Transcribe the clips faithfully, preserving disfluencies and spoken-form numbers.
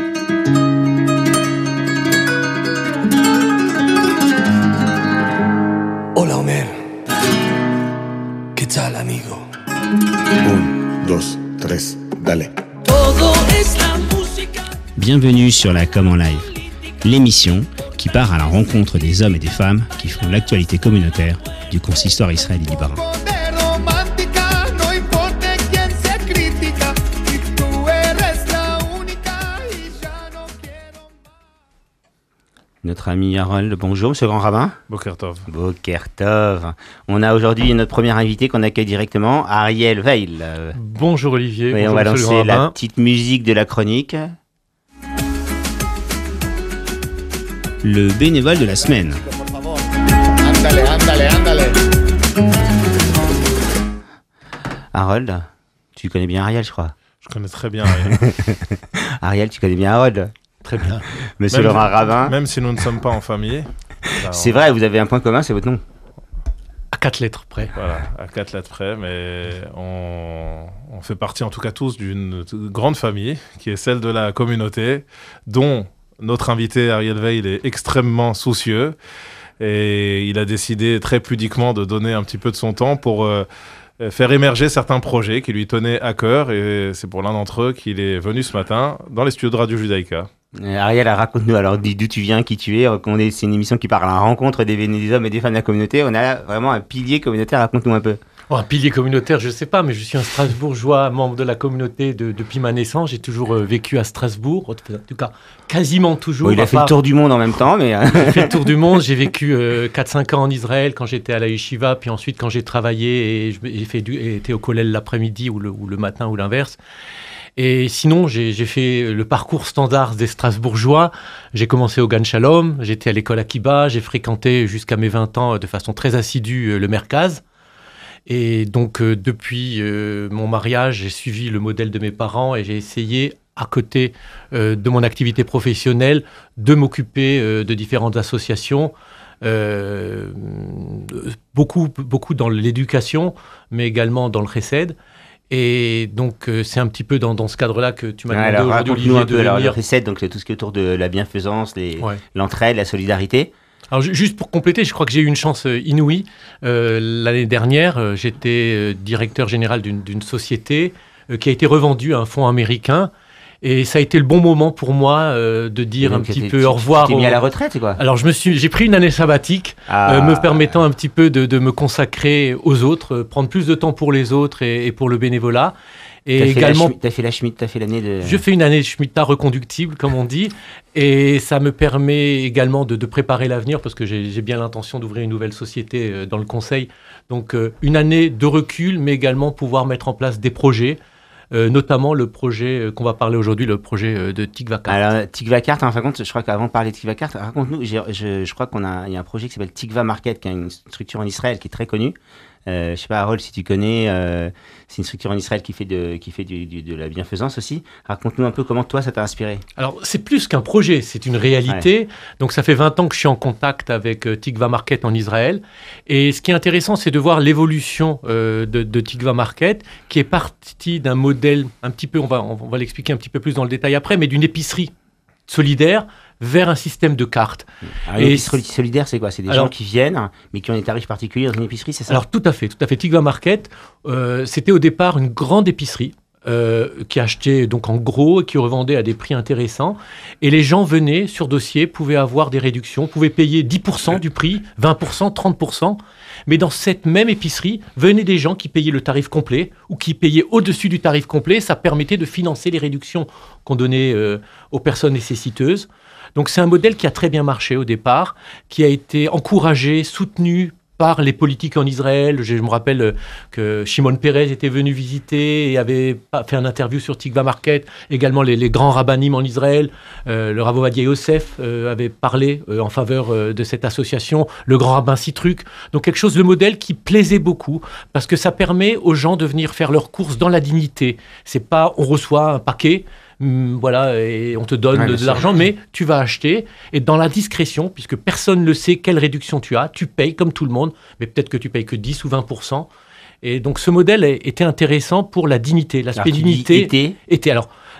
Hola Homer, ¿qué tal amigo? Un, dos, tres, dale. Bienvenue sur la Com en live, l'émission qui part à la rencontre des hommes et des femmes qui font l'actualité communautaire du consistoire israélien libanais. Notre ami Harold, bonjour, monsieur Grand Rabbin. Boker Tov. Boker Tov. On a aujourd'hui notre premier invité qu'on accueille directement, Ariel Veil. Bonjour Olivier. Oui, bonjour on va monsieur lancer le Grand la Rabbin. petite musique de la chronique. Le bénévole de la semaine. Ándale, ándale, ándale. Harold, tu connais bien Ariel, je crois. Je connais très bien Ariel. Ariel, tu connais bien Harold. Très bien. Monsieur Même- le Grand Rabbin. Même si nous ne sommes pas en famille. là, C'est on- vrai, vous avez un point commun, c'est votre nom. À quatre lettres près. Voilà, à quatre lettres près, mais on, on fait partie en tout cas tous d'une t- grande famille qui est celle de la communauté, dont notre invité Ariel Veil est extrêmement soucieux et il a décidé très pudiquement de donner un petit peu de son temps pour euh, faire émerger certains projets qui lui tenaient à cœur et c'est pour l'un d'entre eux qu'il est venu ce matin dans les studios de Radio Judaïka. Euh, Ariel, raconte-nous alors dis- d'où tu viens, qui tu es. euh, qu'on est- C'est une émission qui part à la rencontre des, des hommes et des femmes de la communauté. On a là vraiment un pilier communautaire, raconte-nous un peu. Oh, un pilier communautaire, je ne sais pas, mais je suis un Strasbourgeois, membre de la communauté de- depuis ma naissance. J'ai toujours euh, vécu à Strasbourg, en tout cas quasiment toujours. Bon, il a à fait le part- tour du monde en même temps, mais... euh, J'ai fait le tour du monde. J'ai vécu euh, quatre cinq ans en Israël quand j'étais à la yeshiva, puis ensuite quand j'ai travaillé et je- j'ai fait du, et été au collège l'après-midi ou le, ou le matin ou l'inverse. Et sinon, j'ai j'ai fait le parcours standard des Strasbourgeois. J'ai commencé au Gan Shalom, j'étais à l'école Akiba, j'ai fréquenté jusqu'à mes vingt ans euh, de façon très assidue euh, le Merkaz. Et donc, euh, depuis euh, mon mariage, j'ai suivi le modèle de mes parents et j'ai essayé, à côté euh, de mon activité professionnelle, de m'occuper euh, de différentes associations. Euh, beaucoup, beaucoup dans l'éducation, mais également dans le chesed. Et donc, euh, c'est un petit peu dans, dans ce cadre-là que tu m'as ouais, demandé alors aujourd'hui, raconte-nous Olivier, un de peu alors, le venir. recette, donc c'est tout ce qui est autour de la bienfaisance, les- Ouais. l'entraide, la solidarité. Alors, ju- juste pour compléter, je crois que j'ai eu une chance euh, inouïe. Euh, l'année dernière, euh, j'étais euh, directeur général d'une d'une société euh, qui a été revendue à un fonds américain. Et ça a été le bon moment pour moi euh, de dire Et un donc, petit t'es- peu tu- au revoir. Tu t'es mis au- à la retraite, c'est quoi? Alors, je me suis, j'ai pris une année sabbatique, Ah. euh, me permettant un petit peu de, de me consacrer aux autres, euh, prendre plus de temps pour les autres et, et pour le bénévolat. Et T'as fait la également, Schmi- T'as fait la Schmitt, t'as fait l'année de... je fais une année Shemitah reconductible, comme on dit, et ça me permet également de, de préparer l'avenir, parce que j'ai j'ai bien l'intention d'ouvrir une nouvelle société euh, dans le conseil. Donc, euh, une année de recul, mais également pouvoir mettre en place des projets, euh, notamment le projet euh, qu'on va parler aujourd'hui, le projet euh, de Tikvakar. Alors, Tikva Cart, en fin de compte, je crois qu'avant de parler de Tikva Cart, raconte-nous, j'ai- je, je crois qu'on a, il y a un projet qui s'appelle Tikva Market, qui est une structure en Israël qui est très connue. Euh, je sais pas, Harold, si tu connais, euh, c'est une structure en Israël qui fait, de, qui fait du, du- de la bienfaisance aussi. Raconte-nous un peu comment toi, ça t'a inspiré. Alors, c'est plus qu'un projet, c'est une réalité. Donc, ça fait vingt ans que je suis en contact avec euh, Tikva Market en Israël. Et ce qui est intéressant, c'est de voir l'évolution euh, de, de Tikva Market, qui est partie d'un modèle un petit peu, on va, on va l'expliquer un petit peu plus dans le détail après, mais d'une épicerie solidaire vers un système de cartes. Alors, Et l'épicerie solidaire, c'est quoi? C'est des Alors- gens qui viennent, mais qui ont des tarifs particuliers dans une épicerie, c'est ça? Alors, tout à fait, tout à fait. Tikva Market, euh, c'était au départ une grande épicerie. Euh, qui achetait donc en gros et qui revendait à des prix intéressants. Et les gens venaient sur dossier, pouvaient avoir des réductions, pouvaient payer dix pour cent du prix, vingt pour cent, trente pour cent. Mais dans cette même épicerie, venaient des gens qui payaient le tarif complet ou qui payaient au-dessus du tarif complet. Ça permettait de financer les réductions qu'on donnait euh, aux personnes nécessiteuses. Donc c'est un modèle qui a très bien marché au départ, qui a été encouragé, soutenu par les politiques en Israël. Je, je me rappelle euh, que Shimon Peres était venu visiter et avait pas- fait un interview sur Tikva Market. Également, les, les grands rabbinim en Israël, euh, le Rav Ovadia Yosef euh, avait parlé euh, en faveur euh, de cette association, le grand rabbin Citruc. Donc quelque chose, le modèle qui plaisait beaucoup, parce que ça permet aux gens de venir faire leurs courses dans la dignité. C'est pas, on reçoit un paquet, hum, voilà, et on te donne Ouais, de, bien de sûr. l'argent, mais tu vas acheter, et dans la discrétion, puisque personne ne sait quelle réduction tu as, tu payes comme tout le monde, mais peut-être que tu payes que dix ou vingt pour cent. Et donc ce modèle est- était intéressant pour la dignité, l'aspect Alors, tu dis dignité. été, était. Alors,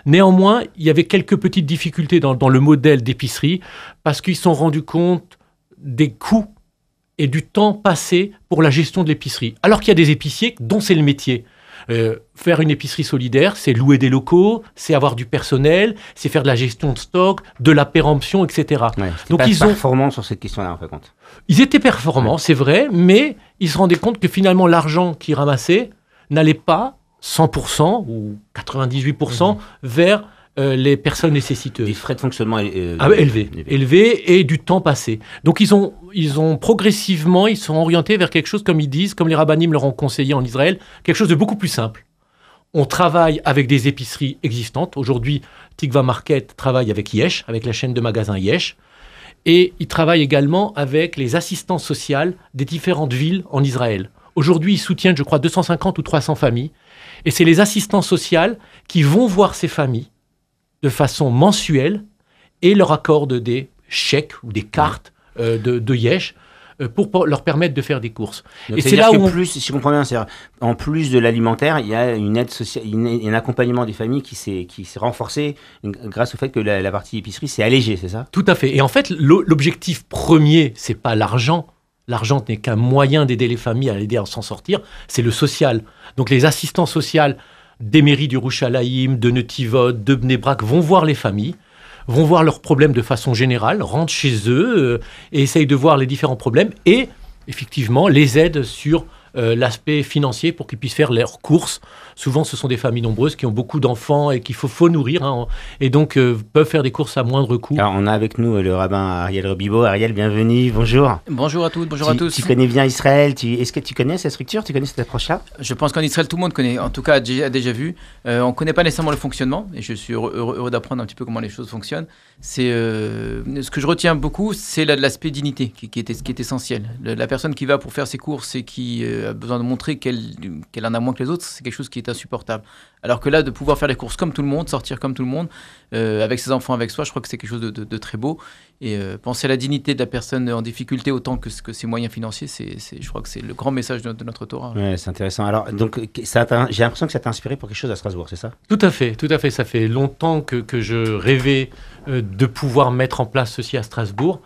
Néanmoins, il y avait quelques petites difficultés dans, dans le modèle d'épicerie parce qu'ils se sont rendus compte des coûts et du temps passé pour la gestion de l'épicerie. Alors qu'il y a des épiciers dont c'est le métier. Euh, faire une épicerie solidaire, c'est louer des locaux, c'est avoir du personnel, c'est faire de la gestion de stock, de la péremption, et cetera. Ouais, Donc pas ils ont performants sur cette question-là, en fin de compte. Ils étaient performants, Ouais. c'est vrai, mais ils se rendaient compte que finalement l'argent qu'ils ramassaient n'allait pas cent pour cent ou quatre-vingt-dix-huit pour cent mmh. vers euh, les personnes nécessiteuses. Des frais de fonctionnement euh, ah, élevés, élevés. élevés et du temps passé. Donc ils ont, ils ont progressivement, ils sont orientés vers quelque chose, comme ils disent, comme les rabbinim leur ont conseillé en Israël, quelque chose de beaucoup plus simple. On travaille avec des épiceries existantes. Aujourd'hui, Tikva Market travaille avec Yesh, avec la chaîne de magasins Yesh. Et ils travaillent également avec les assistances sociales des différentes villes en Israël. Aujourd'hui, ils soutiennent, je crois, deux cent cinquante ou trois cents familles. Et c'est les assistances sociales qui vont voir ces familles de façon mensuelle et leur accordent des chèques ou des cartes euh, de, de Yesh euh, pour, pour leur permettre de faire des courses. Donc et c'est là où, on... plus, si je comprends bien, c'est en plus de l'alimentaire, il y a une aide sociale, une, un accompagnement des familles qui s'est, qui s'est renforcé grâce au fait que la, la partie épicerie s'est allégée, c'est ça? Tout à fait. Et en fait, l'objectif premier, c'est pas l'argent. L'argent n'est qu'un moyen d'aider les familles à l'aider à s'en sortir, c'est le social. Donc les assistants sociaux des mairies du Rouchalaïm, de Netivot, de Bnei Brak vont voir les familles, vont voir leurs problèmes de façon générale, rentrent chez eux euh, et essayent de voir les différents problèmes et effectivement les aident sur euh, l'aspect financier pour qu'ils puissent faire leurs courses. Souvent, ce sont des familles nombreuses qui ont beaucoup d'enfants et qu'il faut, faut nourrir hein, et donc euh, peuvent faire des courses à moindre coût. Alors, on a avec nous le rabbin Ariel Robibo. Ariel, bienvenue, bonjour. Bonjour à toutes, bonjour tu, à tous. Tu connais bien Israël, tu, est-ce que tu connais cette structure, tu connais cette approche-là? Je pense qu'en Israël, tout le monde connaît, en tout cas a déjà, a déjà vu. Euh, on ne connaît pas nécessairement le fonctionnement, et je suis heureux, heureux, heureux d'apprendre un petit peu comment les choses fonctionnent. C'est, euh, ce que je retiens beaucoup, c'est la, l'aspect dignité, qui, qui, est, qui est essentiel. Le, la personne qui va pour faire ses courses et qui euh, a besoin de montrer qu'elle, qu'elle en a moins que les autres, c'est quelque chose qui est insupportable. Alors que là, de pouvoir faire les courses comme tout le monde, sortir comme tout le monde, euh, avec ses enfants, avec soi, je crois que c'est quelque chose de, de, de très beau. Et euh, penser à la dignité de la personne en difficulté autant que, que ses moyens financiers, c'est, c'est, je crois que c'est le grand message de, de notre Torah. Ouais, c'est intéressant. Alors, donc, ça j'ai l'impression que ça t'a inspiré pour quelque chose à Strasbourg, c'est ça? Tout à fait, tout à fait. Ça fait longtemps que, que je rêvais euh, de pouvoir mettre en place ceci à Strasbourg.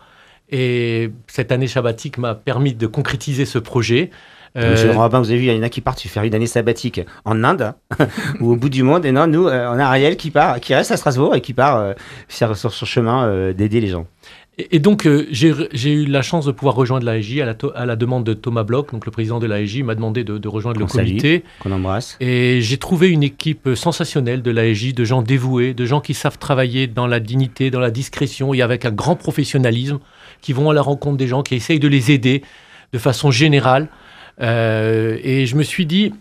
Et cette année sabbatique m'a permis de concrétiser ce projet. Euh... Monsieur le rabbin, vous avez vu, il y en a qui partent faire une année sabbatique en Inde ou au bout du monde. Et non, nous, euh, on a Ariel qui part, qui reste à Strasbourg et qui part euh, sur, sur son chemin euh, d'aider les gens. Et, et donc, euh, j'ai, j'ai eu la chance de pouvoir rejoindre l'A E J à la, to- à la demande de Thomas Bloch, donc le président de l'A E J, m'a demandé de, de rejoindre qu'on le comité. Salue, qu'on embrasse. Et j'ai trouvé une équipe sensationnelle de l'A E J, de gens dévoués, de gens qui savent travailler dans la dignité, dans la discrétion et avec un grand professionnalisme, qui vont à la rencontre des gens, qui essayent de les aider de façon générale. Euh, et je me suis dit,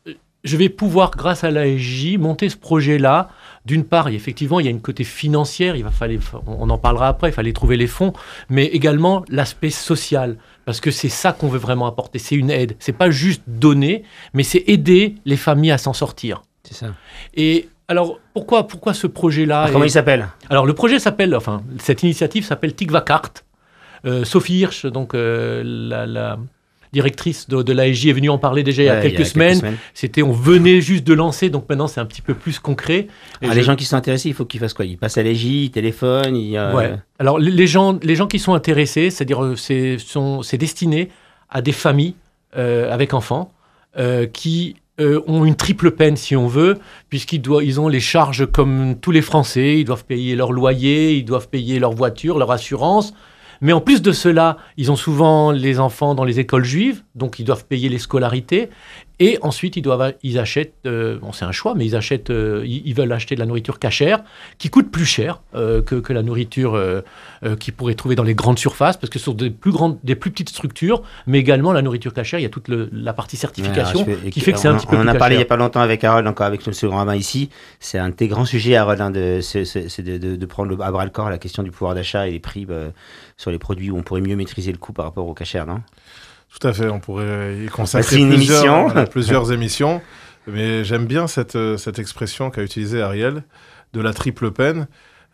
je vais pouvoir, grâce à l'A E J, monter ce projet-là. D'une part, effectivement, il y a une côté financière, il va falloir, on en parlera après, il fallait trouver les fonds, mais également l'aspect social, parce que c'est ça qu'on veut vraiment apporter, c'est une aide. C'est pas juste donner, mais c'est aider les familles à s'en sortir. C'est ça. Et alors, pourquoi, pourquoi ce projet-là? Alors, comment est... il s'appelle? Alors, le projet s'appelle, enfin, cette initiative s'appelle Tikva Cart. Euh, Sophie Hirsch, donc euh, la, la directrice de, de l'A E J, est venue en parler déjà il y a, ouais, quelques, il y a semaines. quelques semaines. C'était, on venait juste de lancer, donc maintenant c'est un petit peu plus concret. Ah, je... Les gens qui sont intéressés, il faut qu'ils fassent quoi? Ils passent à l'A E J, ils téléphonent, ils... Euh... Ouais. Alors les, les, gens, les gens qui sont intéressés, c'est-à-dire c'est, sont, c'est destiné à des familles euh, avec enfants euh, qui euh, ont une triple peine, si on veut, puisqu'ils doivent, ils ont les charges comme tous les Français, ils doivent payer leur loyer, ils doivent payer leur voiture, leur assurance. Mais en plus de cela, ils ont souvent les enfants dans les écoles juives, donc ils doivent payer les scolarités. Et ensuite, ils, doivent, ils achètent, euh, bon, c'est un choix, mais ils, achètent, euh, ils, ils veulent acheter de la nourriture cachère, qui coûte plus cher euh, que, que la nourriture euh, euh, qu'ils pourraient trouver dans les grandes surfaces, parce que ce sont des plus, grandes, des plus petites structures, mais également la nourriture cachère, il y a toute le, la partie certification ouais, fais, qui fait que c'est on, un petit peu on plus en a cachère. parlé il n'y a pas longtemps avec Harold, encore avec le grand rabbin ici. C'est un de tes grands sujets, Harold, hein, de, c'est, c'est, c'est de, de, de prendre le, à bras le corps la question du pouvoir d'achat et les prix bah, sur les produits où on pourrait mieux maîtriser le coût par rapport au cachère, non? Tout à fait, on pourrait y consacrer une plusieurs, émission. Voilà, plusieurs émissions, mais j'aime bien cette, cette expression qu'a utilisée Ariel, de la triple peine.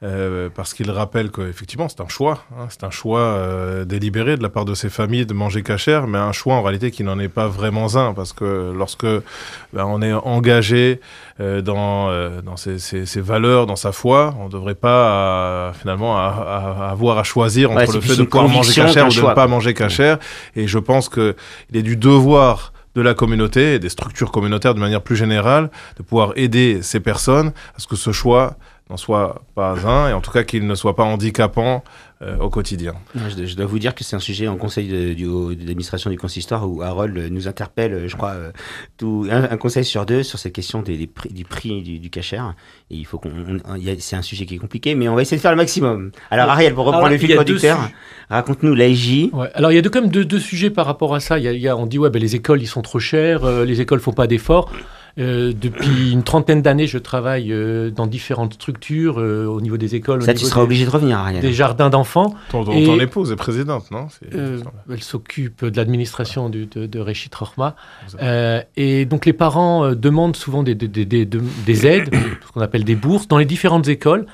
euh, parce qu'il rappelle qu'effectivement, c'est un choix. Hein, c'est un choix euh, délibéré de la part de ces familles de manger cachère, mais un choix en réalité qui n'en est pas vraiment un, parce que lorsque ben, on est engagé euh, dans, euh, dans ses, ses, ses valeurs, dans sa foi, on ne devrait pas à, finalement à, à, à avoir à choisir entre ouais, le fait de pouvoir manger cachère ou de ne pas manger cachère. Et je pense qu'il est du devoir de la communauté et des structures communautaires de manière plus générale de pouvoir aider ces personnes à ce que ce choix n'en soit pas un, et en tout cas qu'il ne soit pas handicapant euh, au quotidien. Je, je dois vous dire que c'est un sujet en conseil de, du, de l'administration du consistoire où Harold nous interpelle, je crois, euh, tout, un, un conseil sur deux sur cette question des, des prix, du prix du, du cachère. Et il faut qu'on, on, y a, c'est un sujet qui est compliqué, mais on va essayer de faire le maximum. Alors Ariel, pour reprendre Alors, le fil conducteur, raconte-nous l'A S J. Ouais, alors il y a deux, quand même deux, deux sujets par rapport à ça. Il y a, il y a, on dit ouais, ben, les écoles ils sont trop chères, euh, les écoles font pas d'efforts. Euh, depuis une trentaine d'années, je travaille euh, dans différentes structures euh, au niveau des écoles. Ça, tu seras des, obligé de revenir, Ariel. Des jardins d'enfants. Ton, ton, et, ton épouse est présidente, non c'est, euh, Elle s'occupe de l'administration du, de, de Réchit Rochma. Euh, et donc, les parents euh, demandent souvent des, des, des, des, des aides, ce qu'on appelle des bourses, dans les différentes écoles.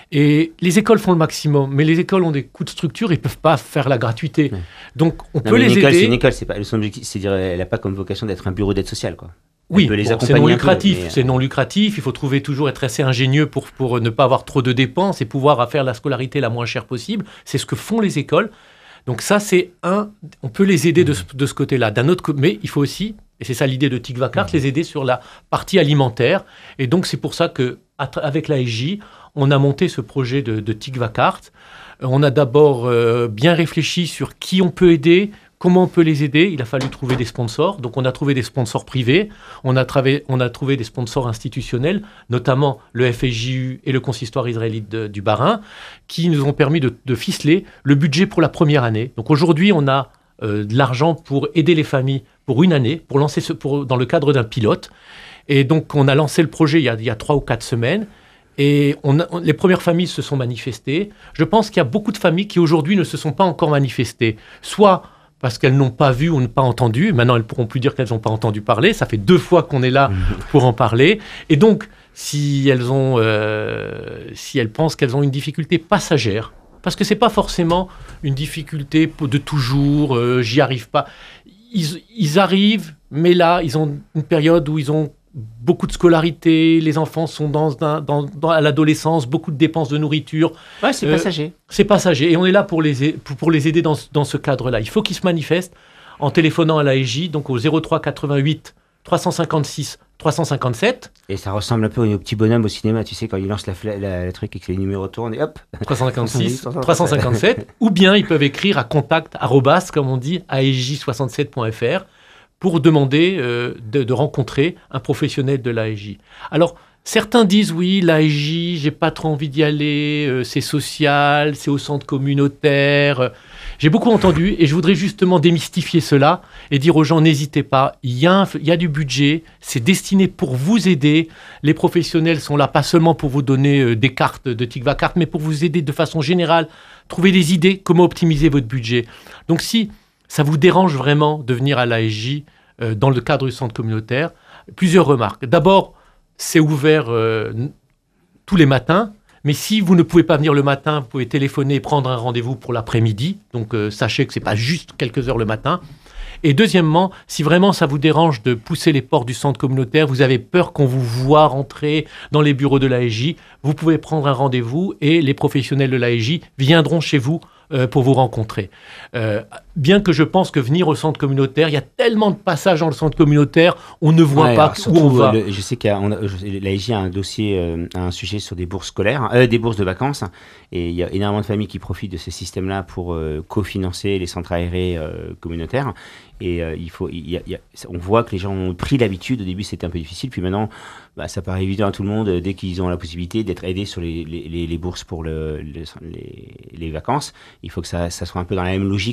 Et les écoles font le maximum, mais les écoles ont des coûts de structure, ils ne peuvent pas faire la gratuité. Ouais. Donc, on non, peut les école, aider. C'est une école, c'est pas, son objectif, c'est dire, elle n'a pas comme vocation d'être un bureau d'aide sociale, quoi. Oui, bon, c'est non lucratif. Peu, mais... C'est non lucratif. Il faut trouver toujours être assez ingénieux pour, pour ne pas avoir trop de dépenses et pouvoir faire la scolarité la moins chère possible. C'est ce que font les écoles. Donc ça, c'est un. On peut les aider de, de ce côté-là. D'un autre, mais il faut aussi, et c'est ça l'idée de Tikva Cart, mmh. les aider sur la partie alimentaire. Et donc c'est pour ça que avec l'A S J, on a monté ce projet de, de Tikva Cart. On a d'abord euh, bien réfléchi sur qui on peut aider. Comment on peut les aider? Il a fallu trouver des sponsors. Donc, on a trouvé des sponsors privés, on a, travé, on a trouvé des sponsors institutionnels, notamment le F S J U et le consistoire israélite de, du Bas-Rhin, qui nous ont permis de, de ficeler le budget pour la première année. Donc, aujourd'hui, on a euh, de l'argent pour aider les familles pour une année, pour lancer ce, pour, dans le cadre d'un pilote. Et donc, on a lancé le projet il y a, il y a trois ou quatre semaines. Et on a, on, les premières familles se sont manifestées. Je pense qu'il y a beaucoup de familles qui, aujourd'hui, ne se sont pas encore manifestées. Soit parce qu'elles n'ont pas vu ou n'ont pas entendu. Maintenant, elles ne pourront plus dire qu'elles n'ont pas entendu parler. Ça fait deux fois qu'on est là pour en parler. Et donc, si elles, ont, euh, si elles pensent qu'elles ont une difficulté passagère, parce que ce n'est pas forcément une difficulté de toujours, euh, j'y arrive pas. Ils, ils arrivent, mais là, ils ont une période où ils ont beaucoup de scolarité, les enfants sont dans, dans, dans, dans à l'adolescence, beaucoup de dépenses de nourriture. Ouais, c'est euh, passager. C'est passager. Et on est là pour les, pour, pour les aider dans, dans ce cadre-là. Il faut qu'ils se manifestent en téléphonant à l'A S J, donc au zéro trois quatre-vingt-huit trois cent cinquante-six trois cent cinquante-sept. Et ça ressemble un peu au petit bonhomme au cinéma, tu sais, quand il lance la, la, la, la truc et que les numéros tournent, et hop trois cent cinquante-six trois cent cinquante-sept. Ou bien ils peuvent écrire à contact, arrobas, comme on dit, a s j soixante-sept point f r, pour demander euh, de, de rencontrer un professionnel de l'A S J. Alors, certains disent, oui, l'A S J, j'ai pas trop envie d'y aller, euh, c'est social, c'est au centre communautaire. J'ai beaucoup entendu, et je voudrais justement démystifier cela et dire aux gens, n'hésitez pas, il y, a un, il y a du budget, c'est destiné pour vous aider. Les professionnels sont là, pas seulement pour vous donner euh, des cartes de Tikva Cart, mais pour vous aider de façon générale, trouver des idées, comment optimiser votre budget. Donc si ça vous dérange vraiment de venir à l'A S J euh, dans le cadre du centre communautaire, plusieurs remarques. D'abord, c'est ouvert euh, tous les matins, mais si vous ne pouvez pas venir le matin, vous pouvez téléphoner et prendre un rendez-vous pour l'après-midi. Donc euh, sachez que ce n'est pas juste quelques heures le matin. Et deuxièmement, si vraiment ça vous dérange de pousser les portes du centre communautaire, vous avez peur qu'on vous voit rentrer dans les bureaux de l'A S J, vous pouvez prendre un rendez-vous et les professionnels de l'A S J viendront chez vous Euh, pour vous rencontrer. Euh, bien que je pense que venir au centre communautaire, il y a tellement de passages dans le centre communautaire, on ne voit ouais, pas où on va. Le, je sais qu'il y a, on a, l'A S J a un dossier, euh, un sujet sur des bourses scolaires, euh, des bourses de vacances, et il y a énormément de familles qui profitent de ce système-là pour euh, cofinancer les centres aérés euh, communautaires. Et euh, il faut, il y a, il y a, on voit que les gens ont pris l'habitude. Au début, c'était un peu difficile, puis maintenant, bah, ça paraît évident à tout le monde euh, dès qu'ils ont la possibilité d'être aidés sur les, les, les bourses pour le, les, les, les vacances. Il faut que ça, ça soit un peu dans la même logique, que ça soit un peu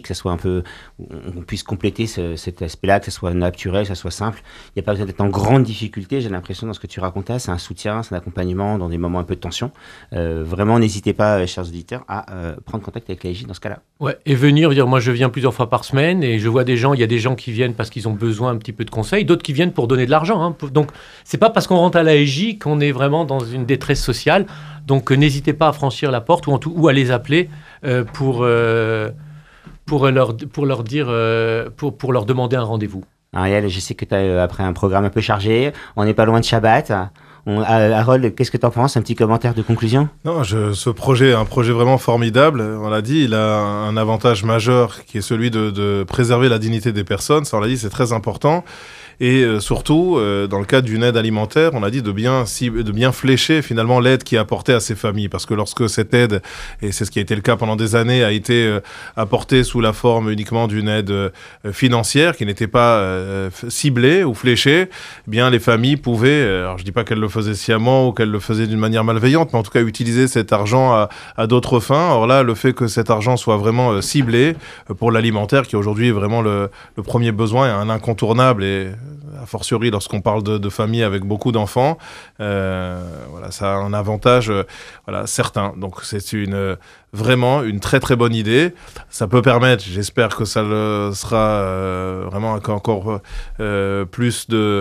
peut, on puisse compléter ce, cet aspect-là, que ce soit naturel, que ce soit simple. Il n'y a pas besoin d'être en grande difficulté. J'ai l'impression dans ce que tu racontais, c'est un soutien, c'est un accompagnement dans des moments un peu de tension. Euh, vraiment, n'hésitez pas, chers auditeurs, à euh, prendre contact avec l'A I J dans ce cas-là. Ouais, et venir, dire, moi je viens plusieurs fois par semaine et je vois des gens, il y a des gens qui viennent parce qu'ils ont besoin un petit peu de conseils, d'autres qui viennent pour donner de l'argent. Hein. Donc, c'est pas parce qu'on rentre à l'A I J qu'on est vraiment dans une détresse sociale. Donc, euh, n'hésitez pas à franchir la porte ou, en tout, ou à les appeler euh, pour, euh, pour, leur, pour leur dire, euh, pour, pour leur demander un rendez-vous. Ariel, je sais que tu as euh, après un programme un peu chargé, on n'est pas loin de Shabbat. On, Harold, qu'est-ce que tu en penses? Un petit commentaire de conclusion? Non, je, ce projet est un projet vraiment formidable. On l'a dit, il a un avantage majeur qui est celui de, de préserver la dignité des personnes. Ça, on l'a dit, c'est très important. Et euh, surtout, euh, dans le cadre d'une aide alimentaire, on a dit de bien, si, de bien flécher finalement l'aide qui est apportée à ces familles. Parce que lorsque cette aide, et c'est ce qui a été le cas pendant des années, a été euh, apportée sous la forme uniquement d'une aide euh, financière qui n'était pas euh, ciblée ou fléchée, eh bien les familles pouvaient, alors je dis pas qu'elles le faisaient sciemment ou qu'elles le faisaient d'une manière malveillante, mais en tout cas utiliser cet argent à, à d'autres fins. Or là, le fait que cet argent soit vraiment euh, ciblé euh, pour l'alimentaire, qui aujourd'hui est vraiment le, le premier besoin et un incontournable, et a fortiori lorsqu'on parle de, de familles avec beaucoup d'enfants, euh, voilà, ça a un avantage euh, voilà, certain. Donc c'est une, euh, vraiment une très très bonne idée. Ça peut permettre, j'espère que ça le sera euh, vraiment encore euh, plus de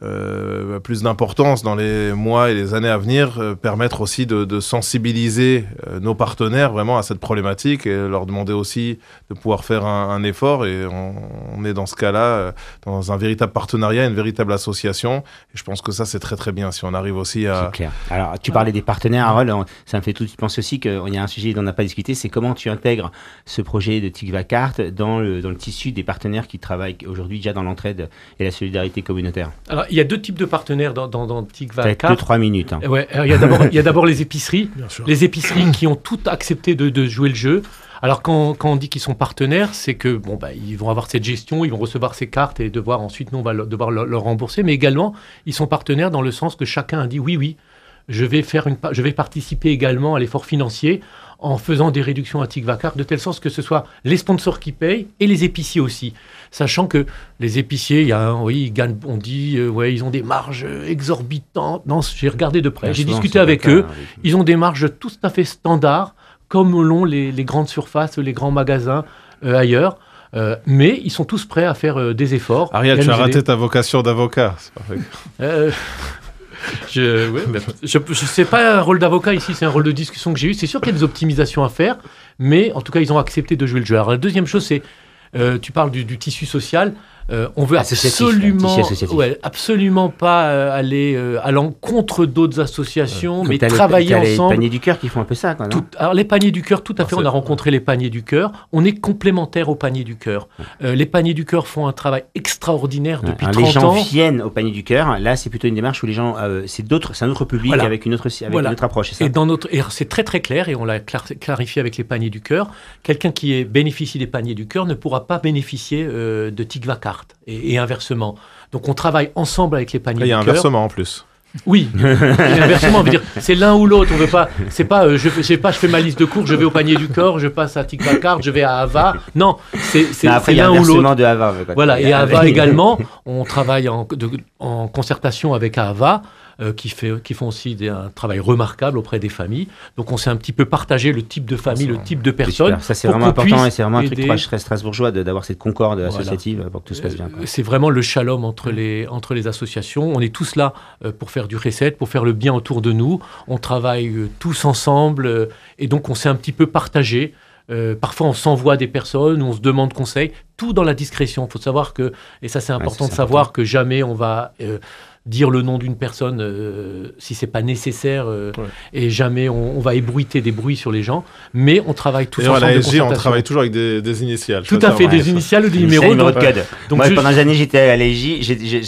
euh, plus d'importance dans les mois et les années à venir, euh, permettre aussi de, de sensibiliser euh, nos partenaires vraiment à cette problématique et leur demander aussi de pouvoir faire un, un effort. Et on, on est dans ce cas-là euh, dans un véritable partenariat, une véritable association. Et je pense que ça, c'est très très bien si on arrive aussi à... C'est clair. Alors, tu parlais des partenaires, Harold. Ça me fait tout de suite penser aussi qu'il y a un sujet dont on n'a pas discuté, c'est comment tu intègres ce projet de Tikvakart dans le, dans le tissu des partenaires qui travaillent aujourd'hui déjà dans l'entraide et la solidarité communautaire. Alors, il y a deux types de partenaires dans, dans, dans Tikvakart. Ça va être deux, trois minutes. Hein. Ouais, il y a d'abord, il y a d'abord les épiceries. Les épiceries qui ont toutes accepté de, de jouer le jeu. Alors, quand, quand on dit qu'ils sont partenaires, c'est que bon, bah, ils vont avoir cette gestion, ils vont recevoir ces cartes et devoir ensuite, nous, on va le, devoir leur, leur rembourser. Mais également, ils sont partenaires dans le sens que chacun a dit oui, oui, je vais, faire une, je vais participer également à l'effort financier en faisant des réductions à Tikvakart, de telle sorte que ce soit les sponsors qui payent et les épiciers aussi. Sachant que les épiciers, il y a, oui, ils gagnent, on dit, euh, ouais, ils ont des marges exorbitantes. Non, j'ai regardé de près, j'ai discuté avec eux. Ils ont des marges tout à fait standards, comme l'ont les, les grandes surfaces, les grands magasins euh, ailleurs. Euh, mais ils sont tous prêts à faire euh, des efforts. Ariel, tu as raté ta vocation d'avocat. C'est pas vrai. Euh, je ouais, ben, je ne sais pas un rôle d'avocat ici, c'est un rôle de discussion que j'ai eu. C'est sûr qu'il y a des optimisations à faire, mais en tout cas, ils ont accepté de jouer le jeu. Alors, la deuxième chose, c'est, euh, tu parles du, du tissu social. Euh, on veut absolument, ouais, absolument pas euh, aller euh, à l'encontre d'autres associations, euh, mais t'as travailler les, t'as ensemble. Les paniers du cœur qui font un peu ça, quoi, non? Tout, alors les paniers du cœur, tout à fait. Alors, on a rencontré les paniers du cœur. On est complémentaires aux paniers du cœur. Euh, les paniers du cœur font un travail extraordinaire ouais, depuis alors, trente ans. Les gens viennent au panier du cœur. Là, c'est plutôt une démarche où les gens, euh, c'est d'autres, c'est un autre public voilà. avec une autre, avec voilà. une autre approche. C'est ça. Et dans notre, et c'est très très clair et on l'a clarifié avec les paniers du cœur. Quelqu'un qui est, bénéficie des paniers du cœur ne pourra pas bénéficier euh, de Tikvakart et, et inversement. Donc on travaille ensemble avec les paniers du cœur. Il y a inversement en plus. Oui, inversement, on veut dire c'est l'un ou l'autre. On veut pas, c'est pas, euh, je, je sais pas, je fais ma liste de cours, je vais au panier du cœur, je passe à Tikvakart, je vais à Ava. Non, c'est, c'est, après, c'est l'un ou l'autre. De Ava, voilà, et à Ava également, on travaille en, de, en concertation avec Ava. Euh, qui, fait, qui font aussi des, un travail remarquable auprès des familles. Donc on s'est un petit peu partagé le type de famille, le type de personne. Ça c'est vraiment important et c'est vraiment un truc très strasbourgeois de, d'avoir cette concorde voilà. associative pour que tout se passe bien. Quoi. C'est vraiment le shalom entre les, entre les associations. On est tous là euh, pour faire du reset, pour faire le bien autour de nous. On travaille euh, tous ensemble euh, et donc on s'est un petit peu partagé. Euh, parfois on s'envoie des personnes, on se demande conseil, tout dans la discrétion. Il faut savoir que, et ça c'est important ouais, c'est de savoir important. Que jamais on va... Euh, dire le nom d'une personne euh, si c'est pas nécessaire euh, ouais. et jamais on, on va ébruiter des bruits sur les gens, mais on travaille tous ensemble. Et à l'A S J, on travaille toujours avec des, des initiales. Tout à fait, ouais, des initiales ou des numéros. Numéro de code. Ouais. Donc moi, je... pendant des années, j'étais à l'A S J,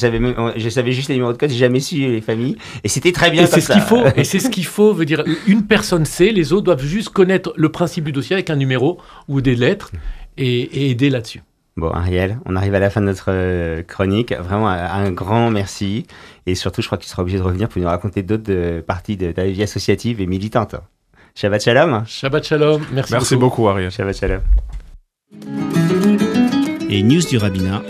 je savais juste les numéros de code, j'ai jamais su les familles, et c'était très bien. Et c'est ce qu'il faut. Et c'est ce qu'il faut. Veut dire, une personne sait, les autres doivent juste connaître le principe du dossier avec un numéro ou des lettres et, et aider là-dessus. Bon, Ariel, on arrive à la fin de notre euh, chronique. Vraiment, un grand merci. Et surtout, je crois que tu seras obligé de revenir pour nous raconter d'autres euh, parties de ta vie associative et militante. Shabbat shalom. Shabbat shalom. Merci, merci beaucoup. beaucoup, Ariel. Shabbat shalom. et news du rabbinat.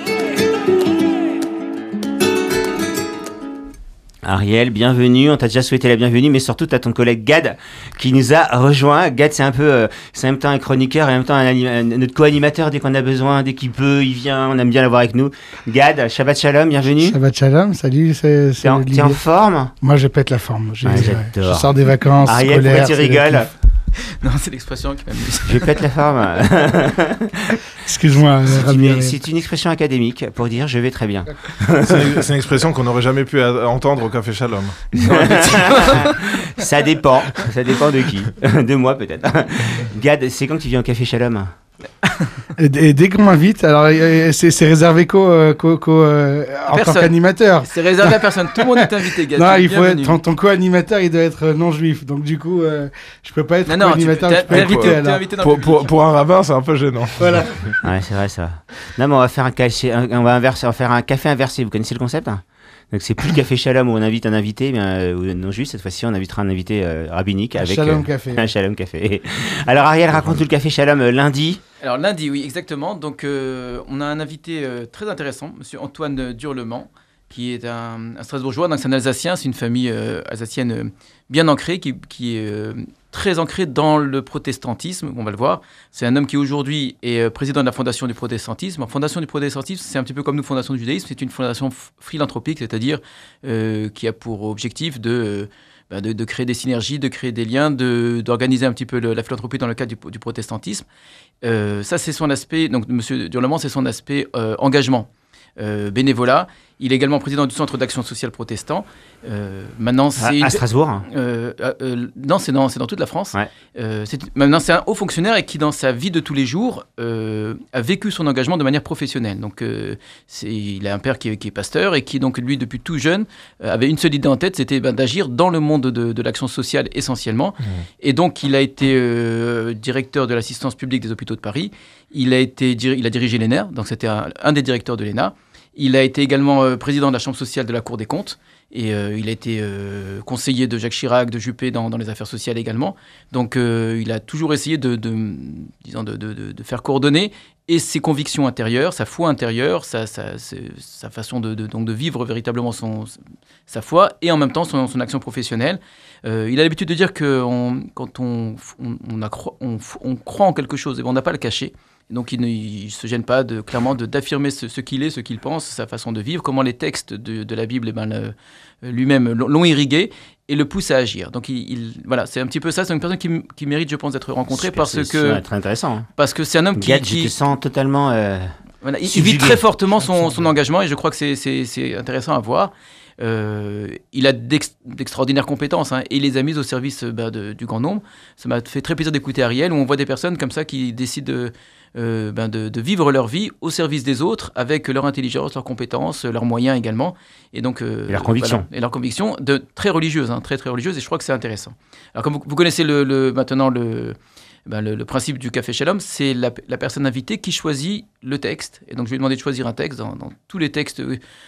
Ariel, bienvenue. On t'a déjà souhaité la bienvenue, mais surtout, tu as ton collègue Gad qui nous a rejoint. Gad, c'est un peu, euh, c'est en même temps un chroniqueur et en même temps un anima- notre co-animateur. Dès qu'on a besoin, dès qu'il peut, il vient. On aime bien l'avoir avec nous. Gad, Shabbat Shalom, bienvenue. Shabbat Shalom, salut. C'est, c'est T'es en, t'es en forme? Moi, je pète la forme. J'ai, Ah, ouais, j'adore. je sors des vacances Ariel, scolaires. pourquoi tu c'est le rigoles? kiff. Non, c'est l'expression qui m'amuse. Je pète la forme. Excuse-moi, C'est Rabbi une, Ariel. c'est une expression académique pour dire je vais très bien. C'est une, c'est une expression qu'on n'aurait jamais pu a- entendre au Café Shalom. Ça dépend. Ça dépend de qui. De moi peut-être. Gad, c'est quand que tu viens au Café Shalom? Et, et dès qu'on m'invite, alors euh, c'est, c'est réservé qu'au, euh, qu'au- qu'au, euh, en tant Personne. qu'animateur. C'est réservé à personne. Tout le monde est invité, Gad. Non, Tu es il faut bienvenu. être, ton, ton co-animateur, il doit être euh, non-juif. Donc du coup, euh, je peux pas être Non, non, tu peux- co-animateur. t'es je peux t'es être invité, invité, t'es alors. invité dans le Pour, public. pour, pour un rabbin, c'est un peu gênant. Voilà. Ouais, c'est vrai ça. Non, mais on va faire un café, un- on va inverser, on va faire un café inversé. Vous connaissez le concept? Hein? Donc c'est plus le Café Shalom où on invite un invité, mais euh, ou non juste cette fois-ci on invitera un invité euh, rabbinique avec Shalom euh, Café. un Shalom Café. Alors Ariel, raconte-nous le Café Shalom euh, lundi. Alors lundi, oui, exactement. Donc euh, on a un invité euh, très intéressant, Monsieur Antoine Durlement, qui est un, un Strasbourgeois, donc c'est un Alsacien, c'est une famille euh, alsacienne euh, bien ancrée, qui, qui est euh, très ancrée dans le protestantisme, on va le voir. C'est un homme qui aujourd'hui est euh, président de la Fondation du protestantisme. La Fondation du protestantisme, c'est un petit peu comme nous, Fondation du judaïsme, c'est une fondation f- philanthropique, c'est-à-dire euh, qui a pour objectif de... euh, bah, De, de créer des synergies, de créer des liens, de, d'organiser un petit peu le- la philanthropie dans le cadre du, du protestantisme. Euh, ça, c'est son aspect, donc M. Durlement, c'est son aspect euh, engagement, euh, bénévolat. Il est également président du Centre d'action sociale protestant. Euh, maintenant, c'est À, une- à Strasbourg. Hein. euh, euh, euh, non, c'est dans, c'est dans toute la France. Ouais. Euh, c'est, maintenant, c'est un haut fonctionnaire et qui, dans sa vie de tous les jours, euh, a vécu son engagement de manière professionnelle. Donc, euh, c'est, il a un père qui est, qui est pasteur et qui, donc, lui, depuis tout jeune, euh, avait une seule idée en tête, c'était ben, d'agir dans le monde de, de l'action sociale essentiellement. Mmh. Et donc, il a été euh, directeur de l'assistance publique des hôpitaux de Paris. Il a, été, dir- il a dirigé l'E N R, donc c'était un, un des directeurs de l'E N A. Il a été également euh, président de la Chambre sociale de la Cour des comptes. Et euh, il a été euh, conseiller de Jacques Chirac, de Juppé dans, dans les affaires sociales également. Donc euh, il a toujours essayé de, de, disons de, de, de, de faire coordonner et ses convictions intérieures, sa foi intérieure, sa, sa, sa, sa façon de, de, donc de vivre véritablement son, sa foi et en même temps son, son action professionnelle. Euh, il a l'habitude de dire que on, quand on, on, on, a cro- on, on croit en quelque chose, et on n'a pas à le cacher. Donc il ne se gêne pas de, clairement de, d'affirmer ce, ce qu'il est, ce qu'il pense, sa façon de vivre, comment les textes de, de la Bible eh ben, le, lui-même l'ont, l'ont irrigué et le poussent à agir. Donc il, il, voilà, c'est un petit peu ça. C'est une personne qui, m- qui mérite, je pense, d'être rencontrée Super, parce c'est- que c'est très intéressant. Hein. parce que c'est un homme qui, Gad, je qui te sens totalement. Euh... voilà, il, il subjugué. vit très fortement son, son engagement et je crois que c'est, c'est, c'est intéressant à voir. Euh, il a d'ex- d'extraordinaires compétences hein, et il les a mises au service euh, bah, de, du grand nombre. Ça m'a fait très plaisir d'écouter Ariel où on voit des personnes comme ça qui décident de, euh, ben de, de vivre leur vie au service des autres avec leur intelligence, leurs compétences, leurs moyens également. Et, donc, euh, Et leurs convictions. voilà, et leurs convictions de, très religieuses, hein, très très religieuses et je crois que c'est intéressant. Alors comme vous, vous connaissez le, le, maintenant le... Ben, le, le principe du Café Shalom, c'est la, la personne invitée qui choisit le texte. Et donc, je lui ai demandé de choisir un texte dans, dans tous les textes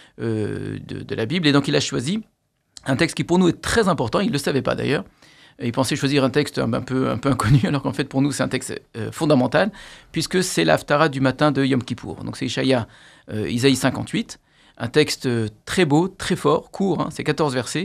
euh, de, de la Bible. Et donc, il a choisi un texte qui, pour nous, est très important. Il ne le savait pas, d'ailleurs. Il pensait choisir un texte un, un, peu, un peu inconnu, alors qu'en fait, pour nous, c'est un texte euh, fondamental, puisque c'est l'Haftara du matin de Yom Kippour. Donc, c'est Ishaïa, euh, Isaïe cinquante-huit. Un texte très beau, très fort, court, hein, c'est quatorze versets,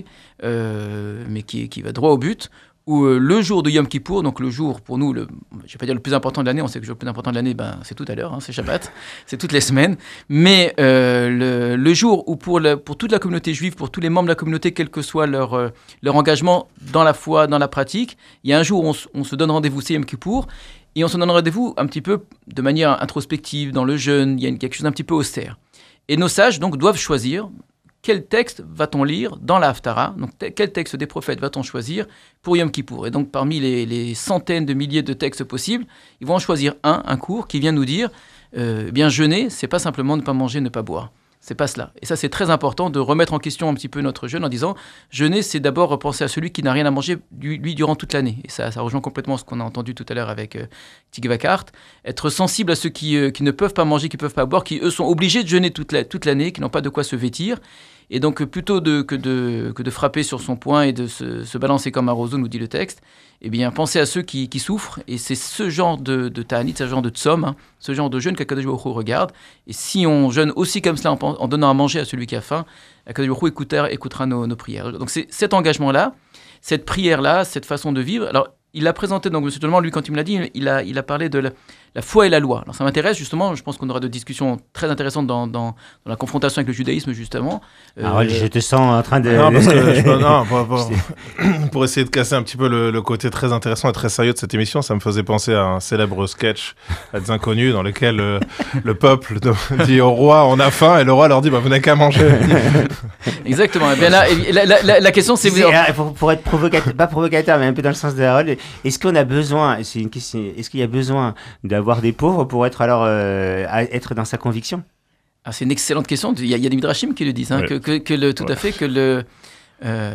euh, mais qui, qui va droit au but, où euh, le jour de Yom Kippour, donc le jour pour nous, le, je ne vais pas dire le plus important de l'année, on sait que le jour le plus important de l'année, ben, c'est tout à l'heure, hein, c'est Shabbat, c'est toutes les semaines, mais euh, le, le jour où pour, la, pour toute la communauté juive, pour tous les membres de la communauté, quel que soit leur, euh, leur engagement dans la foi, dans la pratique, il y a un jour où on, s- on se donne rendez-vous, c'est Yom Kippour, et on se donne rendez-vous un petit peu de manière introspective, dans le jeûne, il y a une- quelque chose d'un petit peu austère. Et nos sages, donc, doivent choisir quel texte va-t-on lire dans la Haftara, donc te- quel texte des prophètes va-t-on choisir pour Yom Kippour. Et donc, parmi les, les centaines de milliers de textes possibles, ils vont en choisir un, un court, qui vient nous dire, euh, eh bien, jeûner, c'est pas simplement ne pas manger, ne pas boire. C'est pas cela. Et ça, c'est très important de remettre en question un petit peu notre jeûne en disant, jeûner, c'est d'abord penser à celui qui n'a rien à manger, lui, lui, durant toute l'année. Et ça, ça rejoint complètement ce qu'on a entendu tout à l'heure avec euh, Tikva Kart. Être sensible à ceux qui, euh, qui ne peuvent pas manger, qui ne peuvent pas boire, qui, eux, sont obligés de jeûner toute, la, toute l'année, qui n'ont pas de quoi se vêtir. Et donc, plutôt de, que, de, que de frapper sur son poing et de se, se balancer comme un roseau, nous dit le texte, eh bien, pensez à ceux qui, qui souffrent. Et c'est ce genre de, de ta'anit, ce genre de tsom, hein, ce genre de jeûne qu'Akadosh Baruch Hu regarde. Et si on jeûne aussi comme cela, en, en donnant à manger à celui qui a faim, Akadosh Baruch Hu écoutera, écoutera nos, nos prières. Donc, c'est cet engagement-là, cette prière-là, cette façon de vivre. Alors, il l'a présenté, donc M. Tolman, lui, quand il me l'a dit, il a, il a parlé de la, la foi et la loi. Alors ça m'intéresse, justement, je pense qu'on aura de discussions très intéressantes dans, dans, dans la confrontation avec le judaïsme, justement. Euh, ah ouais, je te sens en train de... Non, parce que, je, non pour, pour, pour essayer de casser un petit peu le, le côté très intéressant et très sérieux de cette émission, ça me faisait penser à un célèbre sketch à des inconnus dans lequel euh, le peuple dit au roi, on a faim, et le roi leur dit, bah, vous n'avez qu'à manger. Exactement. Et bien là, la, la, la, la question, c'est... c'est pour, pour être provocateur, pas provocateur, mais un peu dans le sens de Harold, est-ce qu'on a besoin, c'est une question, est-ce qu'il y a besoin d'avoir des pauvres pour être alors euh, à être dans sa conviction? Ah, c'est une excellente question. Il y a, il y a des midrashim qui le disent, hein, ouais. que, que, que le, tout ouais. à fait que le euh,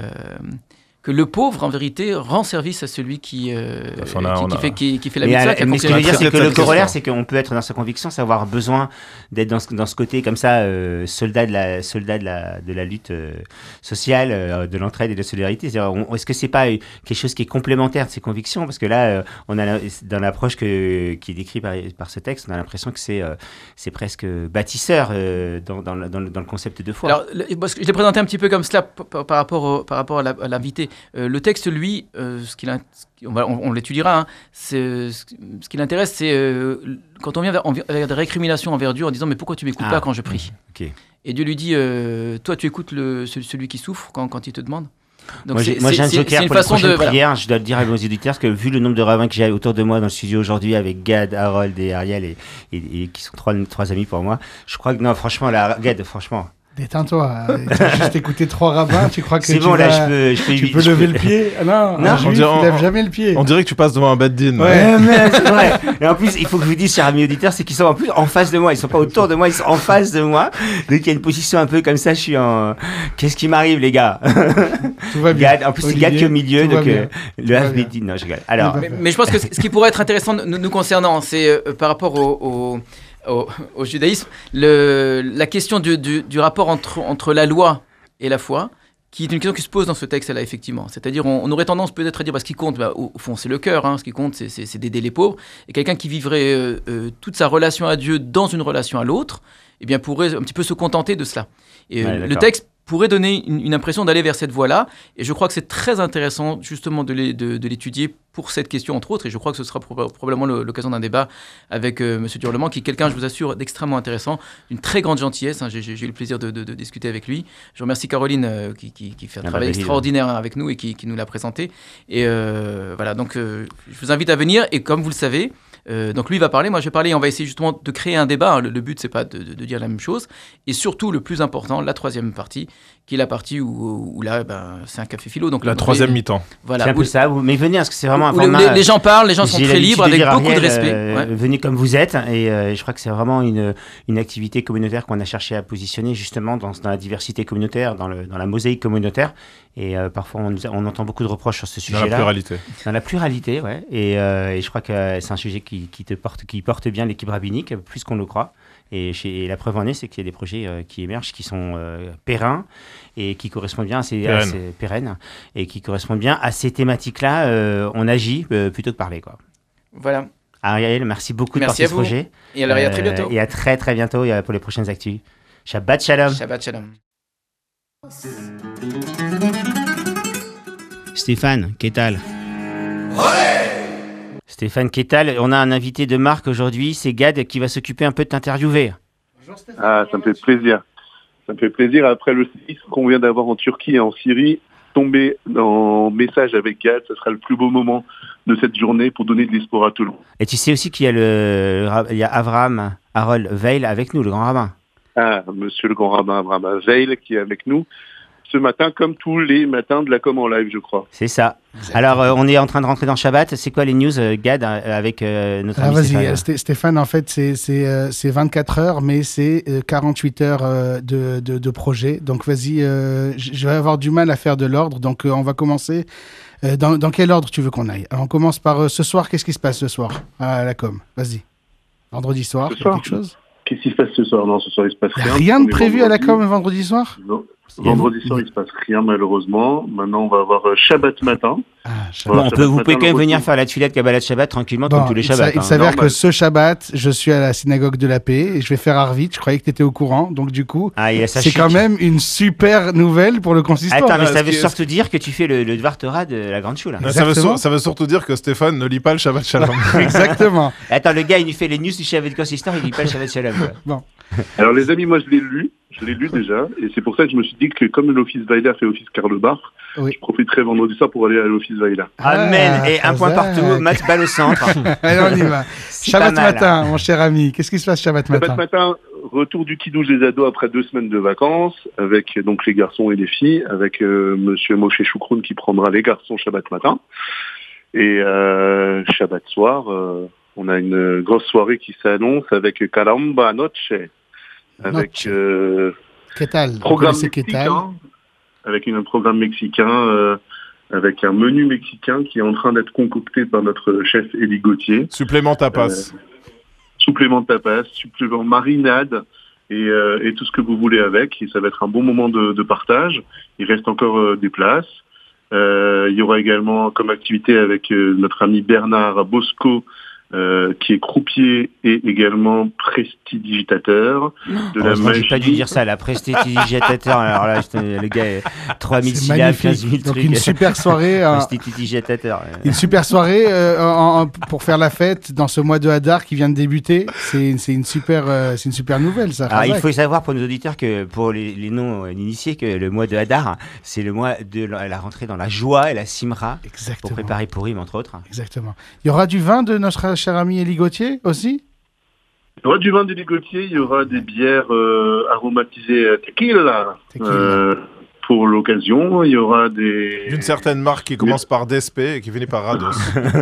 que le pauvre en vérité rend service à celui qui euh, on a, qui, on qui a... fait qui, qui fait la mais mitzvah. À, mais ce que je veux dire, c'est que le corollaire, c'est qu'on peut être dans sa conviction, c'est avoir besoin d'être dans ce, dans ce côté comme ça, euh, soldat de la soldat de la de la lutte euh, sociale, euh, de l'entraide et de la solidarité. On, est-ce que c'est pas quelque chose qui est complémentaire de ses convictions? Parce que là, euh, on a dans l'approche que qui est décrite par, par ce texte, on a l'impression que c'est euh, c'est presque bâtisseur euh, dans, dans, dans, le, dans le concept de foi. Alors, le, je l'ai présenté un petit peu comme cela par, par rapport au, par rapport à l'invité. Euh, le texte, lui, euh, ce qu'il a, on, va, on, on l'étudiera, hein, c'est, ce, ce qui l'intéresse, c'est euh, quand on vient vers, vers des récriminations envers Dieu en disant « mais pourquoi tu m'écoutes ah, pas quand je prie okay. ?» Et Dieu lui dit euh, « toi, tu écoutes le, celui qui souffre quand, quand il te demande ?» Donc moi, j'ai, moi j'ai un joker pour les prochaines de, prières, voilà. Je dois le dire à nos auditeurs, parce que vu le nombre de rabbins que j'ai autour de moi dans le studio aujourd'hui, avec Gad, Harold et Ariel, et, et, et qui sont trois, trois amis pour moi, je crois que non, franchement, la, Gad, franchement... Détends-toi, tu as juste écouté trois rabbins, tu crois que c'est tu, bon, vas, là, je peux, je peux, tu je peux peux, lever je peux... le pied? Ah non, non, un juif, dirait, il lève jamais le pied. On dirait que tu passes devant un bad din. Ouais, ouais mais c'est vrai. Et en plus, il faut que je vous dise, chers amis auditeurs, c'est qu'ils sont en plus en face de moi. Ils sont pas autour de moi, ils sont en face de moi. Donc il y a une position un peu comme ça, je suis en... Qu'est-ce qui m'arrive, les gars? Tout va bien. Gad, en plus, c'est Gad qui est au milieu, donc euh, le F B D. Non, je rigole. Alors... Mais, mais je pense que ce qui pourrait être intéressant nous, nous concernant, c'est euh, par rapport au... au... Au, au judaïsme, le, la question du, du, du rapport entre, entre la loi et la foi, qui est une question qui se pose dans ce texte-là, effectivement. C'est-à-dire, on, on aurait tendance peut-être à dire, bah, ce qui compte, bah, au, au fond, c'est le cœur, hein, ce qui compte, c'est, c'est, c'est d'aider les pauvres. Et quelqu'un qui vivrait euh, euh, toute sa relation à Dieu dans une relation à l'autre, eh bien, pourrait un petit peu se contenter de cela. Et ouais, le texte pourrait donner une, une impression d'aller vers cette voie-là. Et je crois que c'est très intéressant, justement, de, les, de, de l'étudier pour cette question, entre autres. Et je crois que ce sera pro- probablement le, l'occasion d'un débat avec euh, M. Durlement, qui est quelqu'un, je vous assure, d'extrêmement intéressant, d'une très grande gentillesse. Hein, j'ai, j'ai eu le plaisir de, de, de discuter avec lui. Je remercie Caroline, euh, qui, qui, qui fait un ah travail bah, extraordinaire hein, avec nous et qui, qui nous l'a présenté. Et euh, voilà, donc euh, je vous invite à venir. Et comme vous le savez, Euh, donc lui va parler, moi je vais parler, on va essayer justement de créer un débat, hein. le, le but c'est pas de, de, de dire la même chose, et surtout le plus important, la troisième partie, qui est la partie où, où là ben, c'est un café philo. Donc la troisième les, mi-temps. Voilà. C'est un peu ça, mais venez, parce que c'est vraiment un format... Les, les gens parlent, les gens sont très libres, avec beaucoup Ariel, de respect. Euh, ouais. Venez comme vous êtes, et euh, je crois que c'est vraiment une, une activité communautaire qu'on a cherché à positionner justement dans, dans la diversité communautaire, dans, le, dans la mosaïque communautaire, et euh, parfois on, on entend beaucoup de reproches sur ce sujet-là. Dans la pluralité. Dans la pluralité, ouais, et, euh, et je crois que c'est un sujet qui, qui, te porte, qui porte bien l'équipe rabbinique, plus qu'on le croit. Et, chez, et la preuve en est, c'est qu'il y a des projets euh, qui émergent, qui sont euh, pérennes et qui correspondent bien à ces, à ces pérennes et qui correspondent bien à ces thématiques-là. Euh, on agit euh, plutôt que parler, quoi. Voilà. Ariel, merci beaucoup merci de porter ce projet. Et alors, euh, à très bientôt. Et à très très bientôt pour les prochaines actus. Shabbat shalom. Shabbat shalom. Stéphane, qu'est-ce que Stéphane, qu'est-ce que on a un invité de marque aujourd'hui, c'est Gad qui va s'occuper un peu de t'interviewer. Bonjour Stéphane. Ah, ça me fait plaisir. Ça me fait plaisir. Après le séisme qu'on vient d'avoir en Turquie et en Syrie, tomber en message avec Gad, ce sera le plus beau moment de cette journée pour donner de l'espoir à tout le monde. Et tu sais aussi qu'il y a, le, il y a Avraham Harold Veil avec nous, le grand rabbin. Ah, monsieur le grand rabbin Avraham Veil qui est avec nous ce matin, comme tous les matins de la com en live, je crois. C'est ça. Exactement. Alors, euh, on est en train de rentrer dans Shabbat. C'est quoi les news, euh, Gad, euh, avec euh, notre ah, ami vas-y, Stéphane, Stéphane, Stéphane, en fait, c'est, c'est, euh, c'est vingt-quatre heures, mais c'est euh, quarante-huit heures euh, de, de, de projet. Donc, vas-y, euh, je vais avoir du mal à faire de l'ordre. Donc, euh, on va commencer. Euh, dans, dans quel ordre tu veux qu'on aille? Alors, on commence par euh, ce soir. Qu'est-ce qui se passe ce soir à la com? Vas-y. Vendredi soir, ce soir quelque chose? Qu'est-ce qui se passe ce soir? Non, ce soir, il se passe rien. Rien de prévu à la com vendredi soir? Non. Vendredi soir, il se passe rien malheureusement. Maintenant, on va avoir euh, Shabbat matin. Ah, Voilà, Bon, on Shabbat peut, vous matin, pouvez quand le même venir retour. faire la tuilette Kabbalah Shabbat tranquillement Bon, comme tous les il s'a- Shabbats. il hein. s'avère normal. que ce Shabbat, je suis à la synagogue de la paix et je vais faire Arvit. Je croyais que tu étais au courant. Donc, du coup, Ah, il a sa c'est chic. quand même une super nouvelle pour le consistoire. Attends, mais Ah, ça ce veut qui est- surtout dire que tu fais le, le Dvar Torah de la Grande Chou, là. Non, ça, veut Exactement. sur- ça veut surtout dire que Stéphane ne lit pas le Shabbat Shalom. Exactement. Attends, le gars, il nous fait les news du Shabbat Consistoire, il dit pas le Shabbat Shalom. quoi. Alors les amis, moi je l'ai lu, je l'ai lu déjà, et c'est pour ça que je me suis dit que comme l'Office Weiler fait Office Karl Barth, Oui. je profiterai vendredi soir pour aller à l'Office Weiler. Amen. Ah, Et un point Chazak. partout, Matt balle au centre. Allez, on y va. C'est pas Shabbat mal, hein. matin, mon cher ami. Qu'est-ce qui se passe Shabbat Shabbat matin matin, retour du kidouche des ados après deux semaines de vacances, avec donc les garçons et les filles, avec euh, Monsieur Moshe Choukroun qui prendra les garçons Shabbat matin. Et euh, Shabbat soir, euh, on a une grosse soirée qui s'annonce avec Caramba Noche, avec Noche. euh, Ketal. Vous programme connaissez Ketal mexicain, avec une- un programme mexicain, euh, avec un menu mexicain qui est en train d'être concocté par notre chef Élie Gauthier. Supplément tapas. Supplément de tapas, supplément marinade et, euh, et tout ce que vous voulez avec. Et ça va être un bon moment de, de partage. Il reste encore euh, des places. Euh, il y aura également comme activité avec euh, notre ami Bernard Bosco, euh, qui est croupier et également prestidigitateur de la Heureusement, j'ai magie. pas dû dire ça, la prestidigitateur. Alors là, je- le gars, est trois mille C'est syllabes, quinze magnifique. mille Donc trucs. une super soirée, un- Prestidigitateur. une super soirée euh, en- en- pour faire la fête dans ce mois de Hadar qui vient de débuter. C'est c'est une super, euh, c'est une super nouvelle ça. Alors, il Chazak. faut savoir pour nos auditeurs que pour les, les non initiés que le mois de Hadar, c'est le mois de la, la rentrée dans la joie et la simra pour Exactement. préparer Purim entre autres. Exactement. Il y aura du vin de notre cher ami Élie Gauthier aussi. Il y aura du vin de Ligotier, il y aura des bières euh, aromatisées euh, tequila, Tequila. euh, pour l'occasion. Il y aura des... D'une certaine marque qui commence par Despe et qui finit par Rados.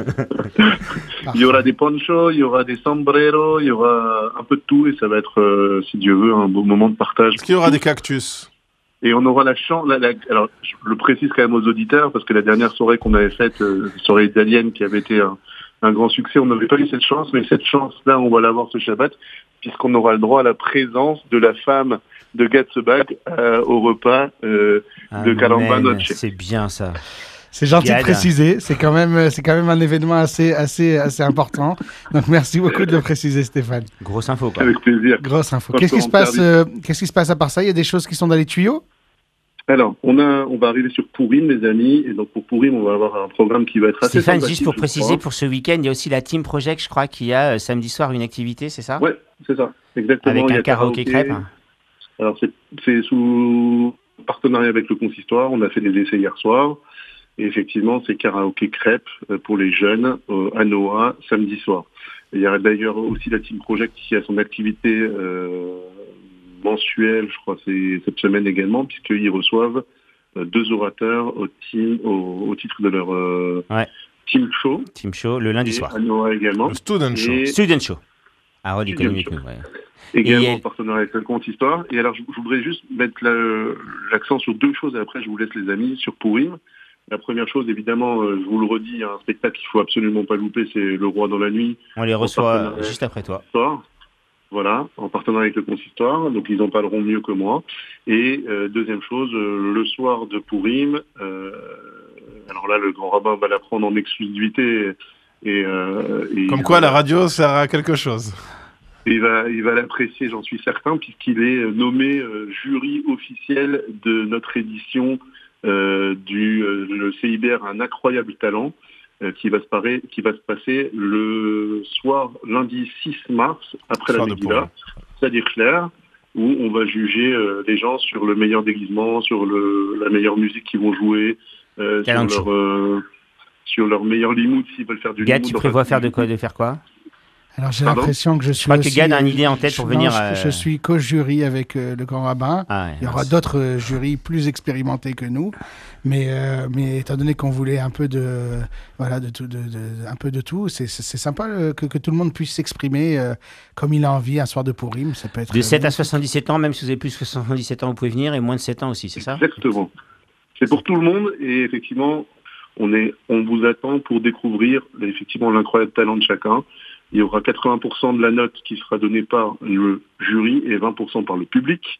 Il y aura des ponchos, il y aura des sombreros, il y aura un peu de tout et ça va être, euh, si Dieu veut, un beau moment de partage. Est-ce qu'il y aura des cactus? Et on aura la chance, la- la- alors je le précise quand même aux auditeurs, parce que la dernière soirée qu'on avait faite, euh, soirée italienne qui avait été un, un grand succès, on n'avait pas eu cette chance, mais cette chance-là, on va l'avoir ce Shabbat, puisqu'on aura le droit à la présence de la femme de Gatzebag euh, au repas. Euh, De Caramba Amen. Noche. C'est bien ça. C'est gentil de Gad. préciser. C'est quand même, c'est quand même un événement assez, assez, assez important. Donc merci beaucoup de le préciser, Stéphane. Grosse info quoi. avec plaisir. Grosse info. Quand Qu'est-ce je qui se rends passe service. euh, Qu'est-ce qui se passe à part ça Il y a des choses qui sont dans les tuyaux. Alors, on, a, on va arriver sur Purim, les amis, et donc pour Purim, on va avoir un programme qui va être assez Stéphane, sympathique, juste pour je préciser, crois. pour ce week-end, il y a aussi la Team Project, je crois, qui a euh, samedi soir une activité, c'est ça? Ouais, c'est ça, exactement. Avec Il y un a karaoké crêpe. Alors, c'est c'est sous partenariat avec le consistoire. On a fait des essais hier soir. Et effectivement, c'est karaoké crêpe euh, pour les jeunes euh, à Noah, samedi soir. Et il y a d'ailleurs aussi la Team Project qui a son activité euh, mensuelle, je crois, c'est cette semaine également, puisqu'ils reçoivent euh, deux orateurs au, team, au, au titre de leur euh, Ouais. team show. Team Show, le lundi Et soir. à Noah également. Le Student Show. Et Student Show. Harold, il Student connaît mieux que Show. nous. ouais. également Et- en partenariat avec le consistoire. Et alors, je, je voudrais juste mettre la- l'accent sur deux choses, et après, je vous laisse les amis, sur Purim. La première chose, évidemment, euh, je vous le redis, il y a un spectacle qu'il faut absolument pas louper, c'est Le Roi dans la nuit, On les reçoit partenariat. juste après toi. consistoire. Voilà, en partenariat avec le consistoire, donc ils en parleront mieux que moi. Et euh, deuxième chose, euh, le soir de Purim, euh, alors là, le grand rabbin va l'apprendre en exclusivité. Et, euh, et Comme il quoi, va- la radio sert à quelque chose. il va, il va l'apprécier, j'en suis certain, puisqu'il est euh, nommé euh, jury officiel de notre édition euh, du euh, le C I B R, un incroyable talent, euh, qui va se parer, qui va se passer le soir, lundi six mars, après Soir la de Megillah, Purim. c'est-à-dire clair, où on va juger euh, les gens sur le meilleur déguisement, sur le, la meilleure musique qu'ils vont jouer, euh, sur Talent leur, show. euh, sur leur meilleur limoud s'ils veulent faire du Gad, limoud. tu enfin, prévois faire de quoi, de faire quoi? Alors j'ai Pardon l'impression que je suis Je crois que aussi, Gad a une euh, idée en tête pour je- venir. non, je, euh, je suis co-jury avec euh, le grand rabbin. Ah ouais, Il y aura mince. d'autres euh, jurys plus expérimentés que nous, mais, euh, mais étant donné qu'on voulait un peu de, voilà, de tout, de, de- un peu de tout, c'est c'est- c'est sympa euh, que, que tout le monde puisse s'exprimer euh, comme il a envie un soir de Purim. Ça peut être De sept euh, à soixante-dix-sept ans, même si vous avez plus que soixante-dix-sept ans, vous pouvez venir, et moins de sept ans aussi, c'est ça? Exactement. C'est pour tout le monde et effectivement, on, est, on vous attend pour découvrir effectivement l'incroyable talent de chacun. Il y aura quatre-vingts pour cent de la note qui sera donnée par le jury et vingt pour cent par le public.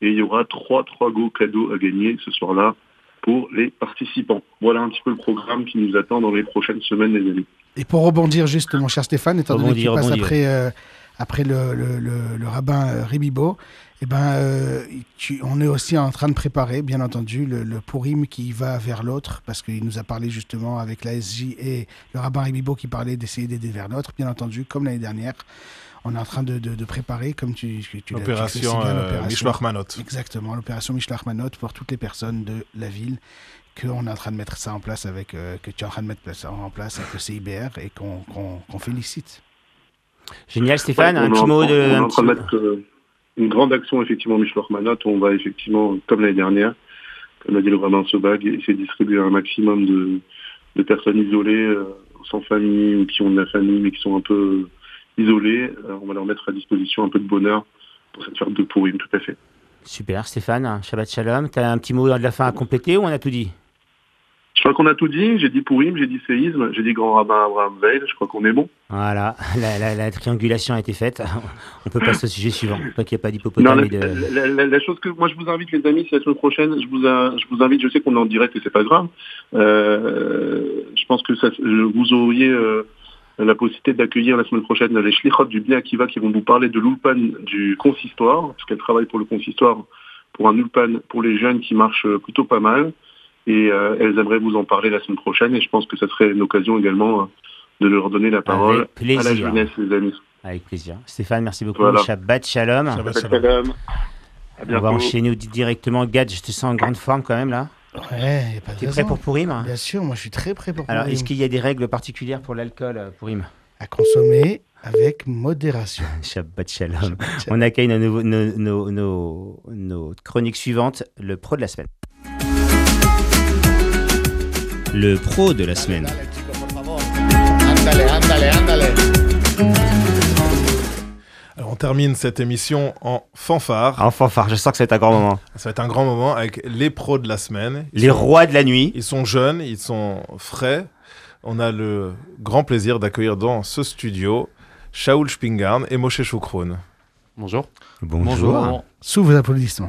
Et il y aura trois, trois beaux cadeaux à gagner ce soir-là pour les participants. Voilà un petit peu le programme qui nous attend dans les prochaines semaines, les amis. Et pour rebondir juste, mon cher Stéphane, étant donné Rebondir, qu'il passe rebondir. après, euh, après le, le, le, le rabbin euh, Ribibo, eh ben, euh, tu- on est aussi en train de préparer, bien entendu, le, le Purim qui va vers l'autre, parce qu'il nous a parlé justement avec l'A S J et le rabbin Ribibo qui parlait d'essayer d'aider vers l'autre, bien entendu, comme l'année dernière. On est en train de, de, de préparer, comme tu, tu, tu l'as- tu le fais si L'opération bien, euh, l'opération- Mishloach Manot. Exactement, l'opération Mishlach Manot pour toutes les personnes de la ville, qu'on est en train de mettre ça en place avec, euh, que tu es en train de mettre ça en place avec le C I B R et qu'on qu'on qu'on félicite. Génial, Stéphane, Ouais, un on est petit en- mot de. On est un en train de petit- mettre euh, une grande action, effectivement, Mishloach Manot. On va effectivement, comme l'année dernière, comme l'a dit le rabbin Sobag, essayer de distribuer un maximum de, de personnes isolées, euh, sans famille, ou qui ont de la famille, mais qui sont un peu isolées. Euh, on va leur mettre à disposition un peu de bonheur pour cette fête de Purim, tout à fait. Super, Stéphane, Shabbat Shalom. Tu as un petit mot de la fin à compléter ou on a tout dit? Je crois qu'on a tout dit. J'ai dit Purim, j'ai dit séisme, j'ai dit grand rabbin Abraham Veil. Je crois qu'on est bon. Voilà, la, la- la triangulation a été faite. On peut passer au sujet suivant. Tant qu'il n'y a pas Non, d'hippopotame la, et de. la- la- la chose que moi je vous invite, les amis, c'est la semaine prochaine. Je vous, a- je vous invite. Je sais qu'on est en direct et c'est pas grave. Euh, je pense que ça, vous auriez euh, la possibilité d'accueillir la semaine prochaine les shlichot du Bnei Akiva qui vont vous parler de l'ulpan du consistoire, parce qu'elles travaillent pour le consistoire, pour un ulpan pour les jeunes qui marche plutôt pas mal. Et euh, elles aimeraient vous en parler la semaine prochaine. Et je pense que ça serait une occasion également euh, de leur donner la parole Avec plaisir. à la jeunesse, les amis. Avec plaisir. Stéphane, merci beaucoup. Voilà. Shabbat Shalom. Shabbat Shabbat shalom. À On bientôt. va enchaîner directement. Gad, je te sens en grande forme quand même là. Ouais, y a pas de T'es raison. prêt pour Purim? Bien sûr, moi je suis très prêt pour Alors, Purim. est-ce qu'il y a des règles particulières pour l'alcool, euh, Purim? À consommer avec modération. Shabbat Shalom. On accueille nos, nouveaux- nos, nos, nos, nos chroniques suivantes, le pro de la semaine. Le pro de la semaine. Ándale, ándale, ándale. Alors, on termine cette émission en fanfare. En fanfare, je sens que c'est un grand moment. Ça va être un grand moment avec les pros de la semaine. Ils Les sont- rois de la nuit. Ils sont jeunes, ils sont frais. On a le grand plaisir d'accueillir dans ce studio Shaoul Spingarn et Moshe Choukroun. Bonjour. Sous vos applaudissements.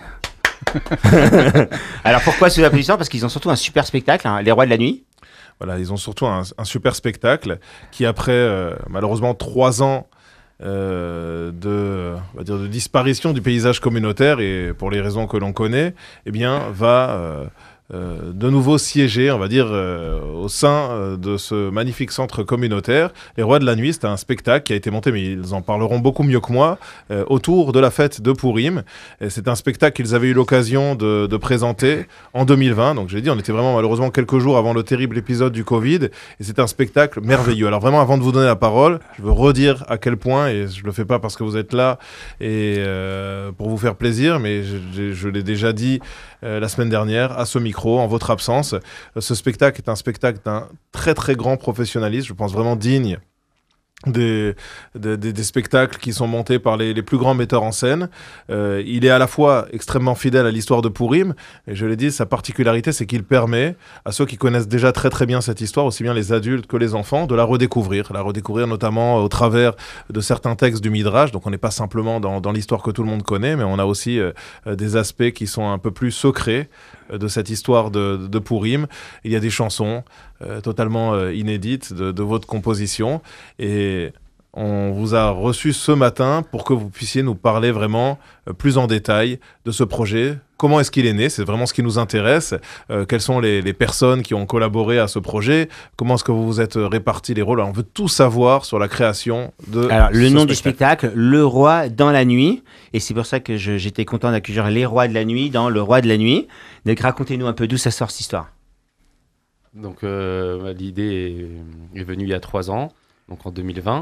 Alors pourquoi sous applaudissements? Parce qu'ils ont surtout un super spectacle, hein, Les Rois de la Nuit. Voilà, ils ont surtout un, un super spectacle qui, après euh, malheureusement trois ans euh, de, on va dire de disparition du paysage communautaire, et pour les raisons que l'on connaît, eh bien, va euh, euh, de nouveau siéger, on va dire, euh, au sein euh, de ce magnifique centre communautaire. Les Rois de la Nuit, c'est un spectacle qui a été monté, mais ils en parleront beaucoup mieux que moi, euh, autour de la fête de Purim. Et c'est un spectacle qu'ils avaient eu l'occasion de, de présenter en deux mille vingt. Donc j'ai dit, on était vraiment malheureusement quelques jours avant le terrible épisode du Covid. Et c'est un spectacle merveilleux. Alors vraiment, avant de vous donner la parole, je veux redire à quel point, et je le fais pas parce que vous êtes là et euh, pour vous faire plaisir, mais je, je, je l'ai déjà dit euh, la semaine dernière à ce micro, en votre absence. Euh, ce spectacle est un spectacle d'un très très grand professionnalisme, je pense vraiment digne Des, des, des, des spectacles qui sont montés par les, les plus grands metteurs en scène. Euh, il est à la fois extrêmement fidèle à l'histoire de Purim, et je l'ai dit, sa particularité, c'est qu'il permet à ceux qui connaissent déjà très très bien cette histoire, aussi bien les adultes que les enfants, de la redécouvrir, la redécouvrir notamment au travers de certains textes du Midrash. Donc on n'est pas simplement dans, dans l'histoire que tout le monde connaît, mais on a aussi euh, des aspects qui sont un peu plus secrets euh, de cette histoire de, de Purim. Il y a des chansons euh, totalement euh, inédites de, de votre composition, et on vous a reçu ce matin pour que vous puissiez nous parler vraiment euh, plus en détail de ce projet. Comment est-ce qu'il est né? C'est vraiment ce qui nous intéresse. Euh, quelles sont les, les personnes qui ont collaboré à ce projet? Comment est-ce que vous vous êtes répartis les rôles? Alors, on veut tout savoir sur la création de Alors, le ce nom spectacle. du spectacle, Le Roi dans la Nuit. Et c'est pour ça que je- j'étais content d'accueillir Les Rois de la Nuit dans Le Roi de la Nuit. Donc, racontez-nous un peu d'où ça sort cette histoire. Donc euh, l'idée est, est venue il y a trois ans, donc en deux mille vingt.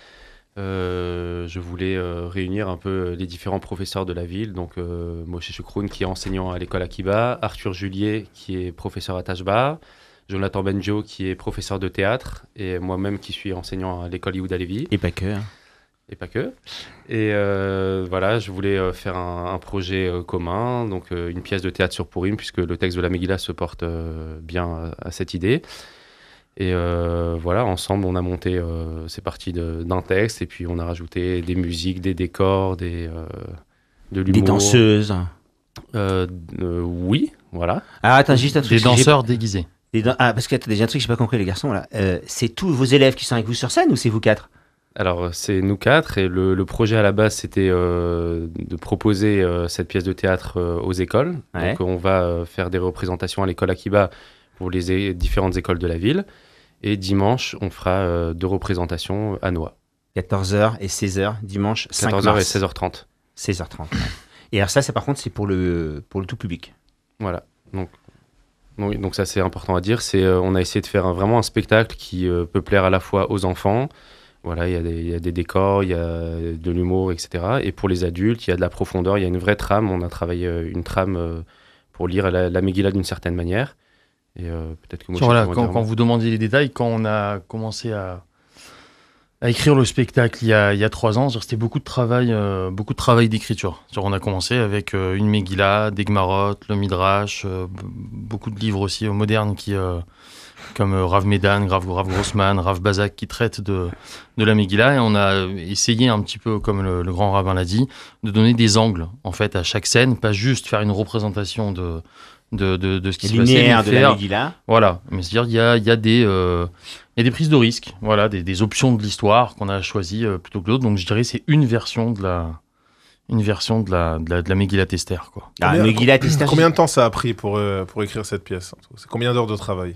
Euh, je voulais euh, réunir un peu les différents professeurs de la ville, donc euh, Moshe Choukroun qui est enseignant à l'école Akiba, Arthur Julier qui est professeur à Tashba, Jonathan Benjo qui est professeur de théâtre, et moi-même qui suis enseignant à l'école Yehuda Levi. Et pas que. hein. Et pas que. Et euh, voilà, je voulais euh, faire un, un projet euh, commun, donc euh, une pièce de théâtre sur Purim, puisque le texte de la Megillah se porte euh, bien à, à cette idée. Et euh, voilà, ensemble, on a monté, euh, c'est parti de- d'un texte, et puis on a rajouté des musiques, des décors, des, euh, de Des l'humour. danseuses. Euh, euh, oui, voilà. Ah, attends, juste un truc. Des parce que j'ai- danseurs déguisés. des dan- Ah, parce que attends, déjà un truc que j'ai pas compris, les garçons, là. Euh, c'est tous vos élèves qui sont avec vous sur scène ou c'est vous quatre? Alors, c'est nous quatre, et le, le projet à la base, c'était euh, de proposer euh, cette pièce de théâtre euh, aux écoles. Ouais. Donc, on va euh, faire des représentations à l'école Akiba pour les é- différentes écoles de la ville. Et dimanche, on fera euh, deux représentations à Noix. quatorze heures et seize heures, dimanche cinq quatorze heures et mars. seize heures trente. seize heures trente. Ouais. Et alors ça, c'est par contre, c'est pour le, pour le tout public. Voilà. Donc, donc, donc ça, c'est important à dire. C'est, euh, on a essayé de faire un- vraiment un spectacle qui euh, peut plaire à la fois aux enfants. Voilà, il y, a des- il y a des décors, il y a de l'humour, et cetera. Et pour les adultes, il y a de la profondeur, il y a une vraie trame. On a travaillé euh, une trame euh, pour lire la, la Megillah d'une certaine manière. Et euh, peut-être que moi, Tiens, voilà, quand, quand vous demandiez les détails, quand on a commencé à, à écrire le spectacle il y a, il y a trois ans, c'était beaucoup de travail, euh, beaucoup de travail d'écriture. On a commencé avec euh, une Megillah, des Gemarot, le Midrash, euh, b- beaucoup de livres aussi euh, modernes qui, euh, comme euh, Rav Medan, Rav, Rav Grossman, Rav Bazak, qui traitent de, de la Megillah. Et on a essayé un petit peu, comme le, le grand rabbin l'a dit, de donner des angles en fait à chaque scène, pas juste faire une représentation de de, de, de ce qui se passait, Linéaire mais de la faire- Megillah. voilà, mais c'est-à-dire il y a, il y a des euh, il y a des prises de risques, voilà, des, des options de l'histoire qu'on a choisies euh, plutôt que d'autres. Donc je dirais c'est une version de la une version de la de la, de la Megillat Esther, quoi. Ah, Combien- Megillah Esther. Combien de temps ça a pris pour, euh, pour écrire cette pièce? C'est combien d'heures de travail?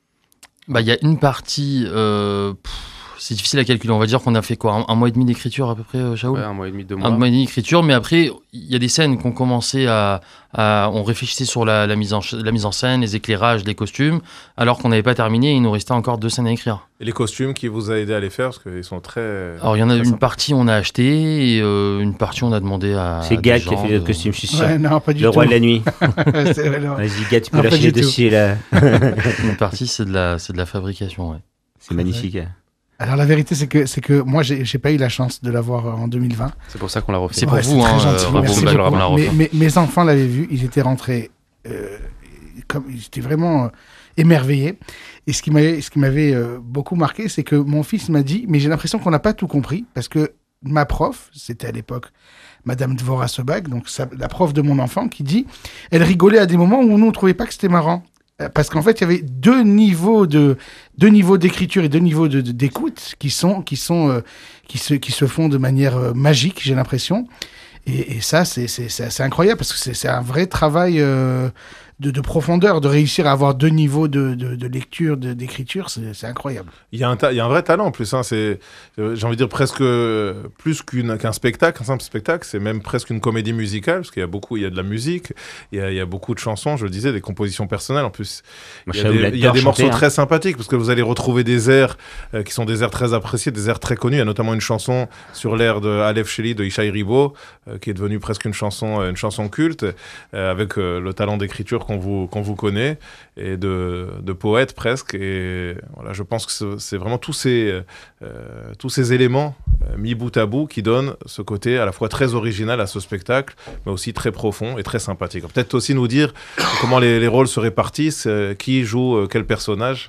Bah il y a une partie euh, pff, c'est difficile à calculer. On va dire qu'on a fait quoi, un, un mois et demi d'écriture à peu près, euh, Shaoul. Ouais, un mois et demi, deux Un mois. mois et demi d'écriture, mais après, il y a des scènes qu'on commençait à, à- On réfléchissait sur la, la, mise en, ch- la mise en scène, les éclairages, les costumes, alors qu'on n'avait pas terminé et il nous restait encore deux scènes à écrire. Et les costumes qui vous a aidé à les faire, parce qu'ils sont très... Alors, il y en a très une sympas. partie, on a acheté, et euh, une partie, on a demandé à. C'est à Gad des qui a gens fait le de- costume, je suis sûr. Ouais, non, pas du Le tout. roi de la nuit. C'est vrai, non. Vas-y, Gad, tu peux Non, pas lâcher le du tout. dossier là. Une partie, c'est de, la, c'est de la fabrication, ouais. C'est magnifique. Alors la vérité, c'est que, c'est que moi, j'ai j'ai pas eu la chance de l'avoir en deux mille vingt. C'est pour ça qu'on l'a refait. C'est pour Ouais, vous, très hein, gentil, euh, merci Raboum beaucoup. Bal Rabbin l'a Mais- refait. mais- mes enfants l'avaient vu, ils étaient rentrés, euh, comme, ils étaient vraiment euh, émerveillés. Et ce qui m'avait, ce qui m'avait euh, beaucoup marqué, c'est que mon fils m'a dit, mais j'ai l'impression qu'on n'a pas tout compris, parce que ma prof, c'était à l'époque Madame Dvora Sobag, donc sa- la prof de mon enfant, qui dit, elle rigolait à des moments où nous on trouvait pas que c'était marrant. Euh, Parce qu'en fait, il y avait deux niveaux de deux niveaux d'écriture et deux niveaux de- de- d'écoute qui sont qui sont euh, qui se qui se font de manière euh, magique, j'ai l'impression. Et, et ça, c'est c'est c'est assez incroyable parce que c'est c'est un vrai travail euh, de, de profondeur, de réussir à avoir deux niveaux de, de, de lecture, de- d'écriture, c'est c'est incroyable. Il y, a un ta- il y a un vrai talent en plus. Hein. C'est, euh, j'ai envie de dire presque euh, plus qu'une, qu'un spectacle, un simple spectacle. C'est même presque une comédie musicale parce qu'il y a beaucoup, il y a de la musique, il y a, il y a beaucoup de chansons. Je le disais, des compositions personnelles en plus. Moi, Il y a Shaoul des, adore il y a des chanter, morceaux hein. très sympathiques parce que vous allez retrouver des airs euh, qui sont des airs très appréciés, des airs très connus. Il y a notamment une chanson sur l'air de Aleph Sheli de Ishaï Ribo euh, qui est devenue presque une chanson, euh, une chanson culte euh, avec euh, le talent d'écriture qu'on vous, qu'on vous connaît et de, de poète presque. Et voilà, je pense que c'est, c'est vraiment tous ces, euh, tous ces éléments euh, mis bout à bout qui donnent ce côté à la fois très original à ce spectacle, mais aussi très profond et très sympathique. Peut-être aussi nous dire comment les, les rôles se répartissent, euh, qui joue euh, quel personnage.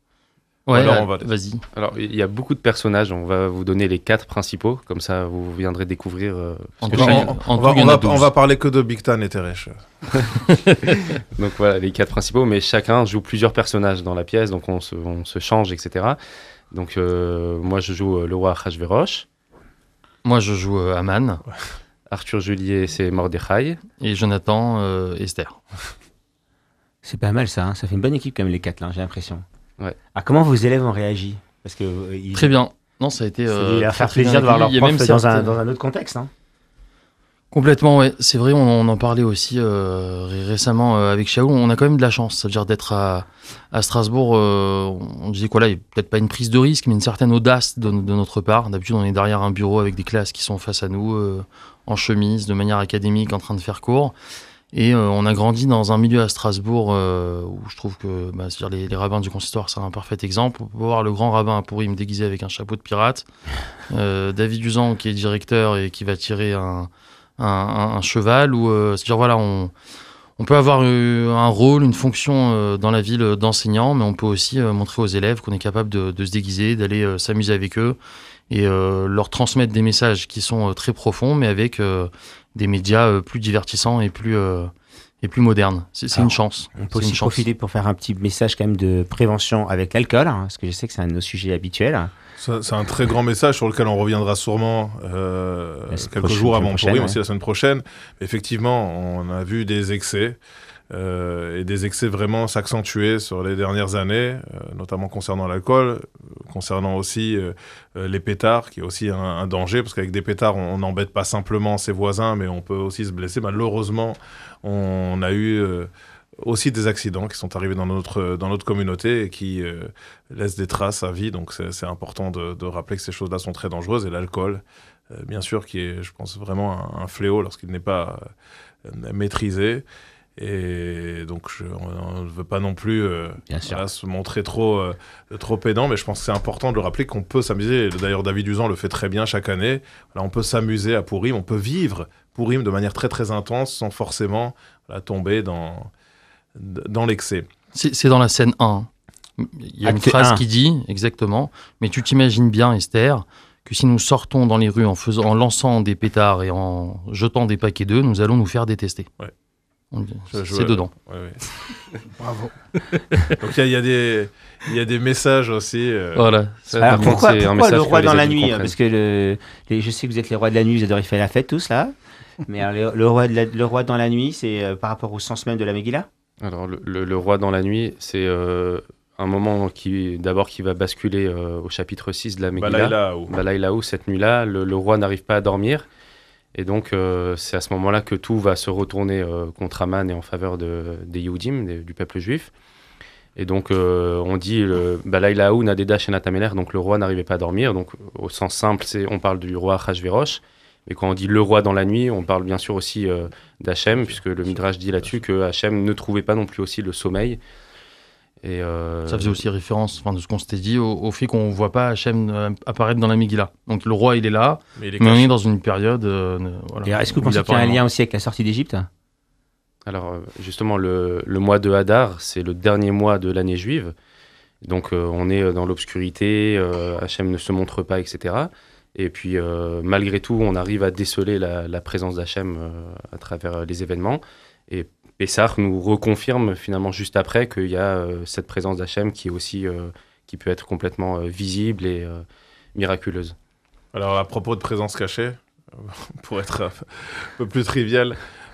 Ouais, Alors, euh, on va- vas-y. Alors, il y a beaucoup de personnages. On va vous donner les quatre principaux. Comme ça, vous viendrez découvrir. euh, En ce que tout cas, chacun- en- On tout, va, il y on, en a va, douze. on va parler que de Big Tan et Teresh. Donc voilà, les quatre principaux, mais chacun joue plusieurs personnages dans la pièce, donc on se, on se change, et cetera. Donc euh, moi, je joue euh, le roi Achashverosh. Moi, je joue euh, Aman Arthur Julier, c'est Mordechai. et Jonathan euh, Esther. C'est pas mal ça, hein. Ça fait une bonne équipe quand même les quatre là, j'ai l'impression. Ouais. Ah, comment vos élèves ont réagi? Parce que euh, ils... Très bien. Non, ça a été. Ça euh, va leur très, faire très bien plaisir de voir leur accueilli. Il y a prof même dans, un, certaines- dans un autre contexte. Hein. Complètement, ouais. C'est vrai, on, on en parlait aussi euh, ré- récemment euh, avec Shaoul. On a quand même de la chance, c'est-à-dire d'être à, à Strasbourg. euh, on disait quoi là, il y a peut-être pas une prise de risque, mais une certaine audace de, de notre part. D'habitude, on est derrière un bureau avec des classes qui sont face à nous, euh, en chemise, de manière académique, en train de faire cours. Et euh, on a grandi dans un milieu à Strasbourg euh, où je trouve que bah, c'est-à-dire les, les rabbins du consistoire, c'est un parfait exemple. On peut voir le grand rabbin à Pourim déguisé avec un chapeau de pirate. Euh, David Uzan qui est directeur et qui va tirer un, un, un- un cheval. Ou euh, c'est-à-dire voilà, on, on peut avoir euh, un rôle, une fonction euh, dans la ville d'enseignant, mais on peut aussi euh, montrer aux élèves qu'on est capable de, de se déguiser, d'aller euh, s'amuser avec eux et euh, leur transmettre des messages qui sont euh, très profonds, mais avec euh, des médias euh, plus divertissants et plus, euh, et plus modernes. C'est, c'est Alors, une chance. On peut C'est aussi une chance. profiter pour faire un petit message quand même de prévention avec l'alcool, hein, parce que je sais que c'est un de nos sujets habituels. Ça, c'est un très grand message sur lequel on reviendra sûrement euh, La semaine quelques prochaine, jours la avant semaine prochaine, Purim, ouais. aussi la semaine prochaine. Effectivement, on a vu des excès. Euh, et des excès vraiment s'accentuer sur les dernières années, euh, notamment concernant l'alcool, euh, concernant aussi euh, euh, les pétards, qui est aussi un, un danger, parce qu'avec des pétards, on n'embête pas simplement ses voisins, mais on peut aussi se blesser. Malheureusement, on a eu euh, aussi des accidents qui sont arrivés dans notre, dans notre communauté et qui euh, laissent des traces à vie, donc c'est, c'est important de, de rappeler que ces choses-là sont très dangereuses, et l'alcool, euh, bien sûr, qui est, je pense, vraiment un, un fléau lorsqu'il n'est pas euh, maîtrisé. Et donc, je, on ne veut pas non plus euh, voilà, se montrer trop, euh, trop pédant, mais je pense que c'est important de le rappeler qu'on peut s'amuser. D'ailleurs, David Uzan le fait très bien chaque année. Voilà, on peut s'amuser à Purim, on peut vivre Purim de manière très très intense sans forcément voilà, tomber dans, dans l'excès. C'est, c'est dans la scène un. Il y a Acte une phrase un. qui dit, exactement, mais tu t'imagines bien, Esther, que si nous sortons dans les rues en, faisant, en lançant des pétards et en jetant des paquets d'œufs, nous allons nous faire détester. Ouais. On- Je- je- C'est dedans. Ouais, ouais. Bravo. Donc il y, a- il y, a des- il y a des messages aussi. euh, Voilà. Ça, Alors par contre, pourquoi, c'est un pourquoi message le que roi les dans la adultes nuit comprennent. Parce que le, les- je sais que vous êtes les rois de la nuit, vous adorez faire la fête tous là. Mais alors, le, le, roi de la- le roi dans la nuit, c'est euh, par rapport au sens même de la Megillah. Alors, le, le- le roi dans la nuit, c'est euh, un moment qui, d'abord, qui va basculer euh, au chapitre six de la Megillah. Balaïla, ou- Balaïla, où cette nuit-là, le, le roi n'arrive pas à dormir. Et donc, euh, c'est à ce moment-là que tout va se retourner euh, contre Aman et en faveur de, des Yehudim, des- du peuple juif. Et donc, euh, on dit le Balaïla ou Nadeda Shenat Amelech, donc le roi n'arrivait pas à dormir. Donc, au sens simple, c'est, on parle du roi Achashverosh. Et quand on dit le roi dans la nuit, on parle bien sûr aussi euh, d'Hachem, puisque le Midrash dit là-dessus que Hachem ne trouvait pas non plus aussi le sommeil. Et, euh, Ça faisait aussi référence, enfin, de ce qu'on s'était dit, au, au fait qu'on ne voit pas Hachem euh, apparaître dans la Megillah. Donc le roi, il est là, mais il est mais on caché. est dans une période... euh, ne- voilà, Et alors, est-ce que vous où il pensez qu'il y a un apparaît lien aussi avec la sortie d'Égypte? Alors, euh, justement, le, le mois de Hadar, c'est le dernier mois de l'année juive. Donc, euh, on est dans l'obscurité, euh, Hachem ne se montre pas, et cetera. Et puis, euh, malgré tout, on arrive à déceler la, la présence d'Hachem euh, à travers les événements. Et Pessah nous reconfirme finalement juste après qu'il y a euh, cette présence d'Hachem qui est aussi, euh, qui peut être complètement euh, visible et euh, miraculeuse. Alors, à propos de présence cachée, pour être un peu plus trivial,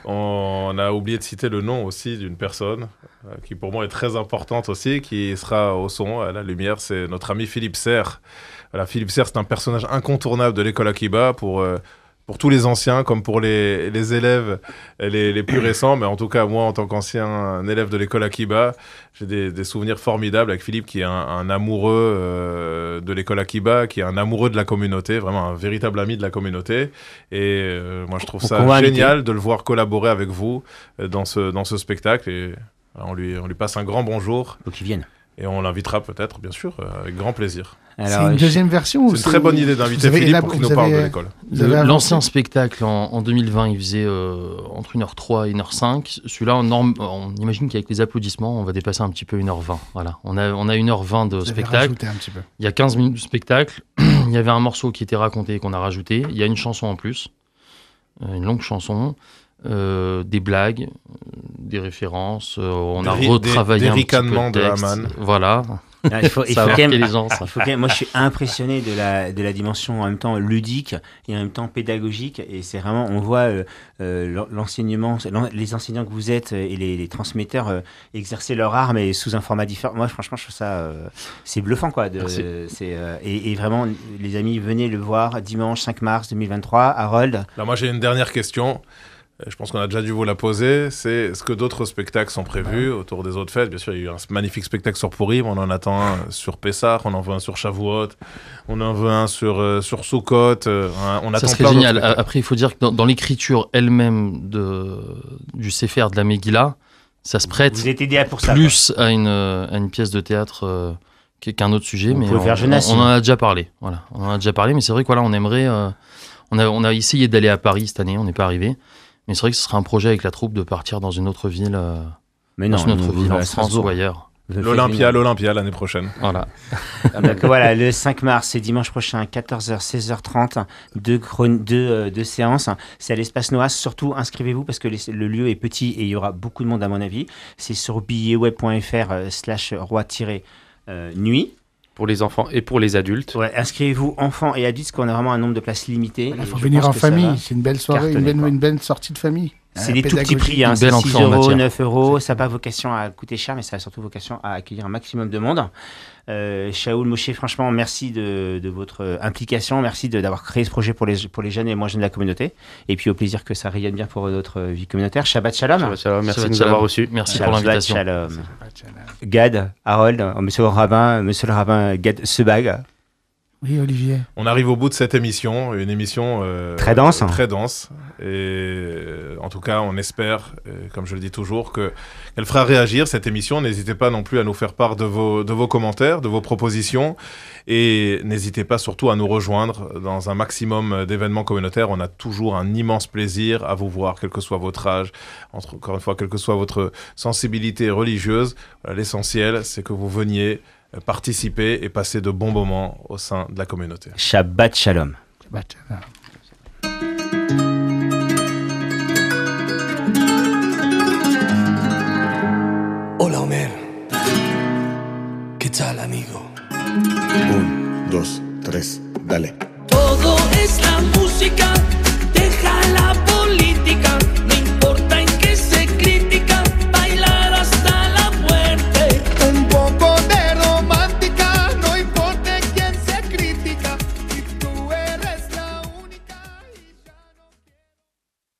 on a oublié de citer le nom aussi d'une personne euh, qui pour moi est très importante aussi, qui sera au son, à la lumière, c'est notre ami Philippe Serre. Voilà, Philippe Serre, c'est un personnage incontournable de l'école Akiba pour, euh, pour tous les anciens comme pour les, les élèves les, les plus récents, mais en tout cas moi en tant qu'ancien élève de l'école Akiba, j'ai des, des souvenirs formidables avec Philippe qui est un, un amoureux euh, de l'école Akiba, qui est un amoureux de la communauté, vraiment un véritable ami de la communauté. Et euh, moi je trouve Donc, ça on va génial inviter. de le voir collaborer avec vous euh, dans ce, dans ce spectacle. Et voilà, on, lui, on lui passe un grand bonjour Faut qu'ils viennent. et on l'invitera peut-être, bien sûr, euh, avec grand plaisir. C'est Alors, une je- deuxième version ou C'est une très bonne idée d'inviter vous avez Philippe élab- pour qu'il vous nous parle avez- de l'école. vous avez Le- avancé L'ancien spectacle en, en deux mille vingt, il faisait euh, entre une heure trois et une heure cinq. Celui-là, on, norme- on imagine qu'avec les applaudissements, on va dépasser un petit peu une heure vingt. Voilà. On a, on a une heure vingt de Vous avez spectacle. rajouté un petit peu. Il y a quinze minutes de spectacle. Il y avait un morceau qui était raconté et qu'on a rajouté. Il y a une chanson en plus, euh, une longue chanson, euh, des blagues, euh, des références. euh, on Des a ri- retravaillé des- des un petit peu ricanements le de texte. Haman. Voilà. Ah, il faut, il Ça faut a quand même- marqué les gens, ça. il faut quand même- moi, je suis impressionné de la, de la dimension en même temps ludique et en même temps pédagogique. Et c'est vraiment, on voit euh, euh, l'en- l'enseignement, l'en- les enseignants que vous êtes euh, et les, les transmetteurs euh, exercer leur art, mais sous un format différent. Moi, franchement, je trouve ça, euh, c'est bluffant, quoi. De, Merci. c'est, euh, et, et vraiment, les amis, venez le voir dimanche cinq mars deux mille vingt-trois, Harold. Là, moi, j'ai une dernière question. Euh, Je pense qu'on a déjà dû vous la poser. C'est est-ce que d'autres spectacles sont prévus autour des autres fêtes? Bien sûr, il y a eu un magnifique spectacle sur Purim. On en attend un sur Pessah. On en veut un sur Shavuot. On en veut un sur, euh, sur Sukkot. euh, un- on Ça attend serait plein d'autres génial. spectacles. Après, il faut dire que dans, dans l'écriture elle-même de, du Sefer de la Megillah, ça se prête Vous êtes aidé pour ça. plus à une, à une pièce de théâtre euh, qu'est- qu'un autre sujet. Vous Mais pouvez on, faire Jeunesse. on- on en a déjà parlé. Voilà, on en a déjà parlé, mais c'est vrai que voilà, on aimerait. euh, on, a, on a essayé d'aller à Paris cette année, on n'est pas arrivé. Mais c'est vrai que ce serait un projet avec la troupe de partir dans une autre ville, euh, Mais dans non, une autre nous, ville à en France Strasbourg. ou ailleurs. L'Olympia, l'Olympia l'année prochaine. Voilà. Donc voilà, le cinq mars, c'est dimanche prochain, quatorze heures, seize heures trente, deux, chron- deux, euh, deux séances. C'est à l'espace Noas. Surtout, inscrivez-vous parce que les- le lieu est petit et il y aura beaucoup de monde à mon avis. C'est sur billetweb.fr euh, slash roi-nuit. Pour les enfants et pour les adultes. Ouais, inscrivez-vous enfants et adultes parce qu'on a vraiment un nombre de places limité. Il Et faut je venir pense en que ça va famille. C'est une belle soirée, une cartonner, belle, quoi. une belle sortie de famille. C'est Euh, des tout petits pédagogique. prix, hein, Une c'est belle six entrée en euros, matière. neuf euros. Ça n'a pas vocation à coûter cher, mais ça a surtout vocation à accueillir un maximum de monde. Euh, Shaoul, Moshe, franchement, merci de, de votre implication. Merci de- d'avoir créé ce projet pour les, pour les jeunes et moins jeunes de la communauté. Et puis au plaisir que ça rayonne bien pour notre vie communautaire. Shabbat Shalom. Shabbat shalom, merci Shabbat de nous shalom. avoir reçus. Merci Shabbat pour l'invitation. Shalom. Gad, Harold, monsieur le rabbin, monsieur le rabbin Gad Sebag. Oui, Olivier. On arrive au bout de cette émission, une émission euh, Très dense. euh, très dense. Et euh, en tout cas, on espère, euh, comme je le dis toujours, que qu'elle fera réagir cette émission. N'hésitez pas non plus à nous faire part de vos de vos commentaires, de vos propositions, et n'hésitez pas surtout à nous rejoindre dans un maximum d'événements communautaires. On a toujours un immense plaisir à vous voir, quel que soit votre âge, entre, encore une fois, quelle que soit votre sensibilité religieuse. Voilà, l'essentiel, c'est que vous veniez participer et passer de bons moments au sein de la communauté. Shabbat Shalom. Shabbat Shalom. Hola, Homer. ¿Qué tal, amigo? Un, dos, tres, dale. Todo es la música